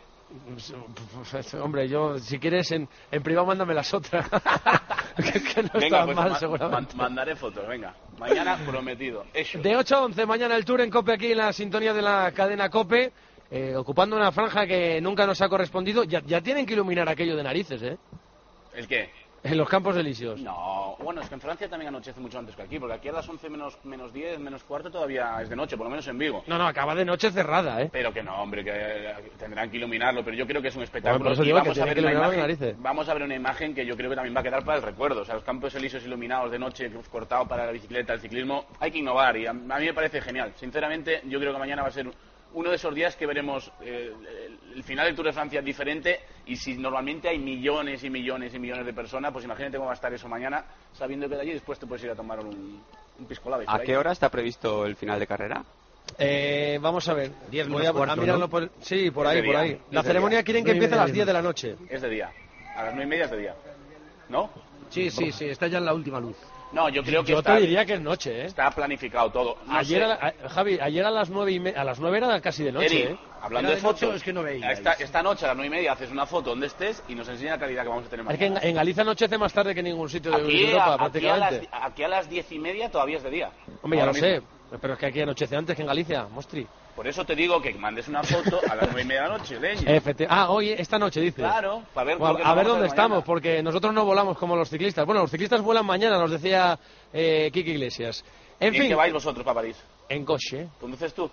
A: Pues, hombre, yo, si quieres, en, en privado mándame las otras. que, que no
C: Venga,
A: están
C: pues
A: mal,
C: ma-
A: seguramente.
C: ma- mandaré fotos, venga. Mañana prometido. Eso.
A: De ocho a once mañana el Tour en Cope aquí en la sintonía de la cadena Cope, eh, ocupando una franja que nunca nos ha correspondido. Ya, ya tienen que iluminar aquello de narices, ¿eh?
C: ¿El qué?
A: En los Campos Elíseos.
C: No, bueno, es que en Francia también anochece mucho antes que aquí, porque aquí a las once menos, menos diez, menos cuarto todavía es de noche, por lo menos en Vigo.
A: No, no, acaba de noche cerrada, ¿eh?
C: Pero que no, hombre, que eh, tendrán que iluminarlo, pero yo creo que es un espectáculo.
A: Bueno, por eso
C: y
A: digo
C: vamos
A: que
C: a
A: tienen
C: ver
A: que
C: una
A: iluminar las
C: imagen,
A: narices.
C: vamos a ver una imagen que yo creo que también va a quedar para el recuerdo. O sea, los Campos Elíseos iluminados de noche, cortados para la bicicleta, el ciclismo, hay que innovar y a, a mí me parece genial. Sinceramente, yo creo que mañana va a ser uno de esos días que veremos eh, el, el final del Tour de Francia diferente, y si normalmente hay millones y millones y millones de personas, pues imagínate cómo va a estar eso mañana, sabiendo que de allí después te puedes ir a tomar un, un pisco labis por
B: ¿A
C: ahí.
B: qué hora está previsto el final de carrera?
A: Eh, vamos a ver.
E: Diez
A: Voy
E: menos
A: a,
E: cuarto,
A: a mirarlo
E: ¿no?
A: por... Sí, por
C: Es
A: ahí,
C: de
A: por
C: día,
A: ahí.
C: es
A: La
C: de
A: ceremonia
C: día.
A: quieren que
E: Nueve y
A: empiece a las
E: media.
A: diez de la noche.
C: Es de día. A las nueve y media es de día. ¿No?
E: Sí, sí, sí, está ya en la última luz.
C: No, yo creo que
A: Yo
C: está,
A: te diría que es noche, ¿eh?
C: está planificado todo. No
A: Ayer,
C: sé.
A: a la- a- Javi, ayer a las nueve y me- a las nueve era casi de noche,
C: Eri,
A: ¿eh?
C: hablando
E: ¿Era
C: de
E: de noche
C: fotos,
E: o es que no veíais?
C: esta, esta noche a las nueve y media haces una foto donde estés y nos enseña la calidad que vamos a tener
A: Es que en,
C: mañana.
A: en Galicia anochece más tarde que en ningún sitio de
C: Aquí,
A: Europa,
C: a, aquí, a
A: prácticamente.
C: las, aquí a las diez y media todavía es de día.
A: Hombre, ya
C: Ahora
A: lo sé,
C: mismo.
A: pero es que aquí anochece antes que en Galicia, Mostri.
C: Por eso te digo que mandes una foto a las nueve y media de la noche, leño.
A: Efecti- ah, hoy, esta noche, dice.
C: Claro, para ver,
A: Bueno,
C: lo que
A: a
C: nos
A: ver
C: vamos
A: dónde
C: hacer mañana.
A: estamos, porque nosotros no volamos como los ciclistas. Bueno, los ciclistas vuelan mañana, nos decía eh, Kiki Iglesias. En
C: ¿Y en
A: fin,
C: qué vais vosotros para París?
A: en coche.
C: ¿Conduces tú?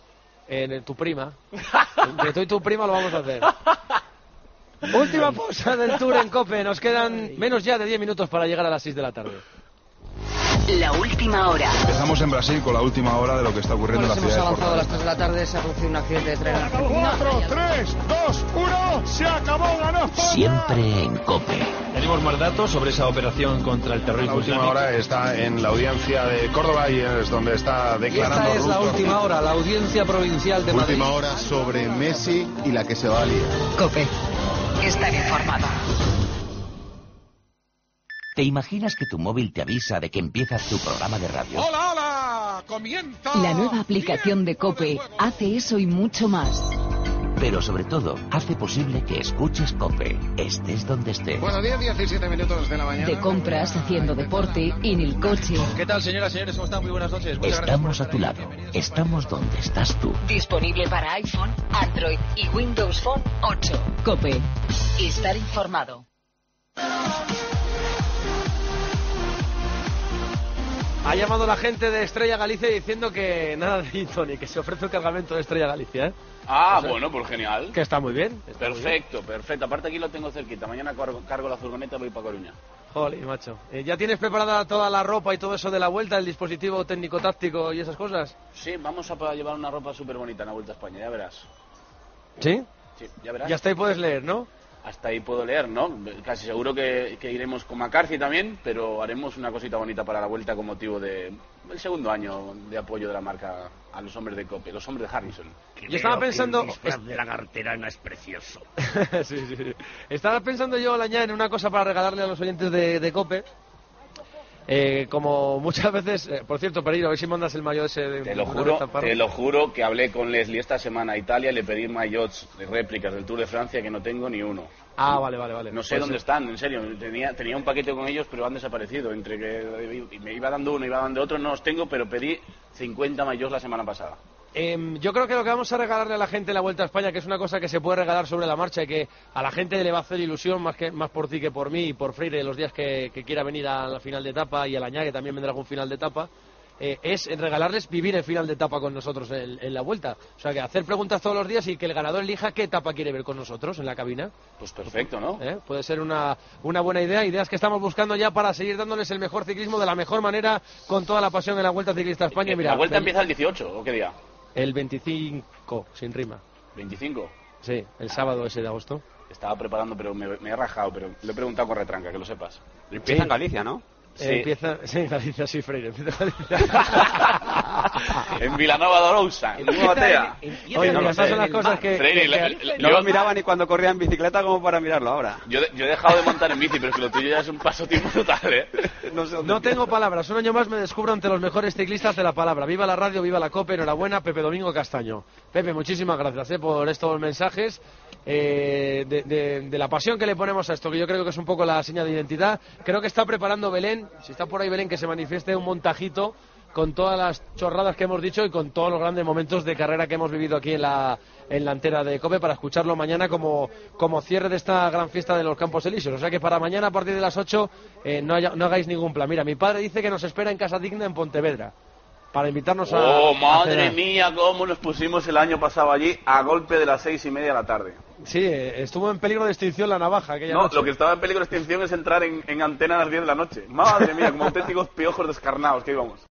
A: En tu prima. Entre tú y tu prima lo vamos a hacer. Última pausa del Tour en COPE. Nos quedan menos ya de diez minutos para llegar a las seis de la tarde.
J: La última hora.
Q: Empezamos en Brasil con la última hora de lo que está ocurriendo
E: Bueno,
Q: en la ciudad
E: hemos
Q: de
E: avanzado a las
Q: Fortaleza.
E: tres de la tarde, se ha producido un accidente de tren.
M: cuatro, tres, dos, uno, se acabó, ganó España.
I: Siempre en COPE.
R: Tenemos más datos sobre esa operación contra el terrorismo.
Q: La última
R: islámico.
Q: hora está en la audiencia de Córdoba y es donde está
E: Y
Q: declarando
E: esta es la
Q: Rusto.
E: última hora, la audiencia provincial de Madrid.
S: Última hora sobre Messi y la que se va a liar.
J: COPE. Estar informado.
I: ¿Te imaginas que tu móvil te avisa de que empieza tu programa de radio?
M: ¡Hola, hola! ¡Comienza!
J: La nueva aplicación de COPE hace eso y mucho más.
I: Pero sobre todo, hace posible que escuches COPE, estés donde estés.
M: Bueno, diez, diecisiete minutos de la mañana.
J: De compras, haciendo deporte, en el coche.
R: ¿Qué tal, señoras y señores? ¿Cómo están? Muy buenas noches. Muchas
I: Estamos a tu lado, estamos donde estás tú.
J: Disponible para iPhone, Android y Windows Phone ocho. COPE. Estar informado.
A: Ha llamado la gente de Estrella Galicia diciendo que nada de Tony, que se ofrece el cargamento de Estrella Galicia, ¿eh?
C: Ah,
A: O sea,
C: bueno, pues genial.
A: Que está muy bien. Está muy bien.
C: Perfecto, perfecto. Aparte aquí lo tengo cerquita. Mañana cargo, cargo la furgoneta y voy para Coruña.
A: Joder, macho. Eh, ¿Ya tienes preparada toda la ropa y todo eso de la vuelta, el dispositivo técnico-táctico y esas cosas?
C: Sí, vamos a pa- llevar una ropa súper bonita en la Vuelta a España, ya verás.
A: ¿Sí?
C: Sí, ya verás.
A: Ya hasta ahí puedes leer, ¿no?
C: Hasta ahí puedo leer, ¿no? Casi seguro que, que iremos con McCarthy también, pero haremos una cosita bonita para la Vuelta con motivo de el segundo año de apoyo de la marca a los hombres de COPE, los hombres de Harrison.
A: Yo estaba pensando...
E: El disfraz de la carterana es precioso.
A: sí, sí, sí. Estaba pensando yo, Lañá, en una cosa para regalarle a los oyentes de, de COPE. Eh, como muchas veces... eh, por cierto, Pereiro, a ver si mandas el maillot ese de...
C: Te lo
A: de
C: juro,
A: una taparra.
C: te lo juro que hablé con Leslie esta semana a Italia y le pedí maillots de réplicas del Tour de Francia que no tengo ni uno.
A: Ah, vale, vale, vale.
C: No sé
A: Pues
C: dónde
A: sí.
C: están, en serio. Tenía, tenía un paquete con ellos, pero han desaparecido. Entre que me iba dando uno y iba dando otro, no los tengo, pero pedí cincuenta maillots la semana pasada.
A: Eh, yo creo que lo que vamos a regalarle a la gente en la Vuelta a España, que es una cosa que se puede regalar sobre la marcha y que a la gente le va a hacer ilusión más que más por ti que por mí y por Freire los días que, que quiera venir a la final de etapa y a la Añá, que también vendrá algún final de etapa, eh, es regalarles vivir el final de etapa con nosotros en, en la Vuelta. O sea, que hacer preguntas todos los días y que el ganador elija qué etapa quiere ver con nosotros en la cabina.
C: Pues perfecto, ¿no?
A: ¿Eh? Puede ser una, una buena idea, ideas que estamos buscando ya para seguir dándoles el mejor ciclismo de la mejor manera con toda la pasión en la Vuelta Ciclista a España. Mira,
C: ¿La Vuelta
A: el-
C: empieza el dieciocho o qué día?
A: El veinticinco, sin rima.
C: ¿veinticinco?
A: Sí, el sábado ese de agosto.
C: Estaba preparando, pero me, me he rajado, pero le he preguntado con retranca, que lo sepas.
B: Empieza en Galicia, ¿no?
C: Sí.
A: Eh, empieza, sí, en Galicia, sí, Freire. Empieza en Galicia.
C: En Vilanova de Arousa, en Nueva Batea.
A: Oye, no, estas son las cosas que...
C: Freire,
A: que-
C: la-
A: que-
C: la-
B: No
C: yo-
B: lo miraba ni cuando corría en bicicleta como para mirarlo ahora.
C: Yo, de- yo he dejado de montar en bici, pero es que lo tuyo ya es un pasotiempo total, ¿eh?
B: No sé dónde
A: No tengo palabras. Un año más me descubro ante los mejores ciclistas de la palabra. Viva la radio, viva la COPE. Enhorabuena, Pepe Domingo Castaño. Pepe, muchísimas gracias eh, por estos mensajes. eh, de, de- de la pasión que le ponemos a esto, que yo creo que es un poco la señal de identidad. Creo que está preparando Belén, si está por ahí Belén, que se manifieste un montajito con todas las chorradas que hemos dicho y con todos los grandes momentos de carrera que hemos vivido aquí en la, en la antena de COPE para escucharlo mañana como, como cierre de esta gran fiesta de los Campos Elíseos. O sea que para mañana a partir de las ocho eh, no, haya- no hagáis ningún plan. Mira, mi padre dice que nos espera en Casa Digna en Pontevedra para invitarnos a...
C: Oh,
A: a
C: madre
A: cenar.
C: mía, cómo nos pusimos el año pasado allí a golpe de las seis y media de la tarde.
A: Sí, eh, estuvo en peligro de extinción la navaja aquella
C: No,
A: noche.
C: lo que estaba en peligro de extinción es entrar en, en antena a las diez de la noche. Madre mía, como auténticos piojos descarnados que íbamos.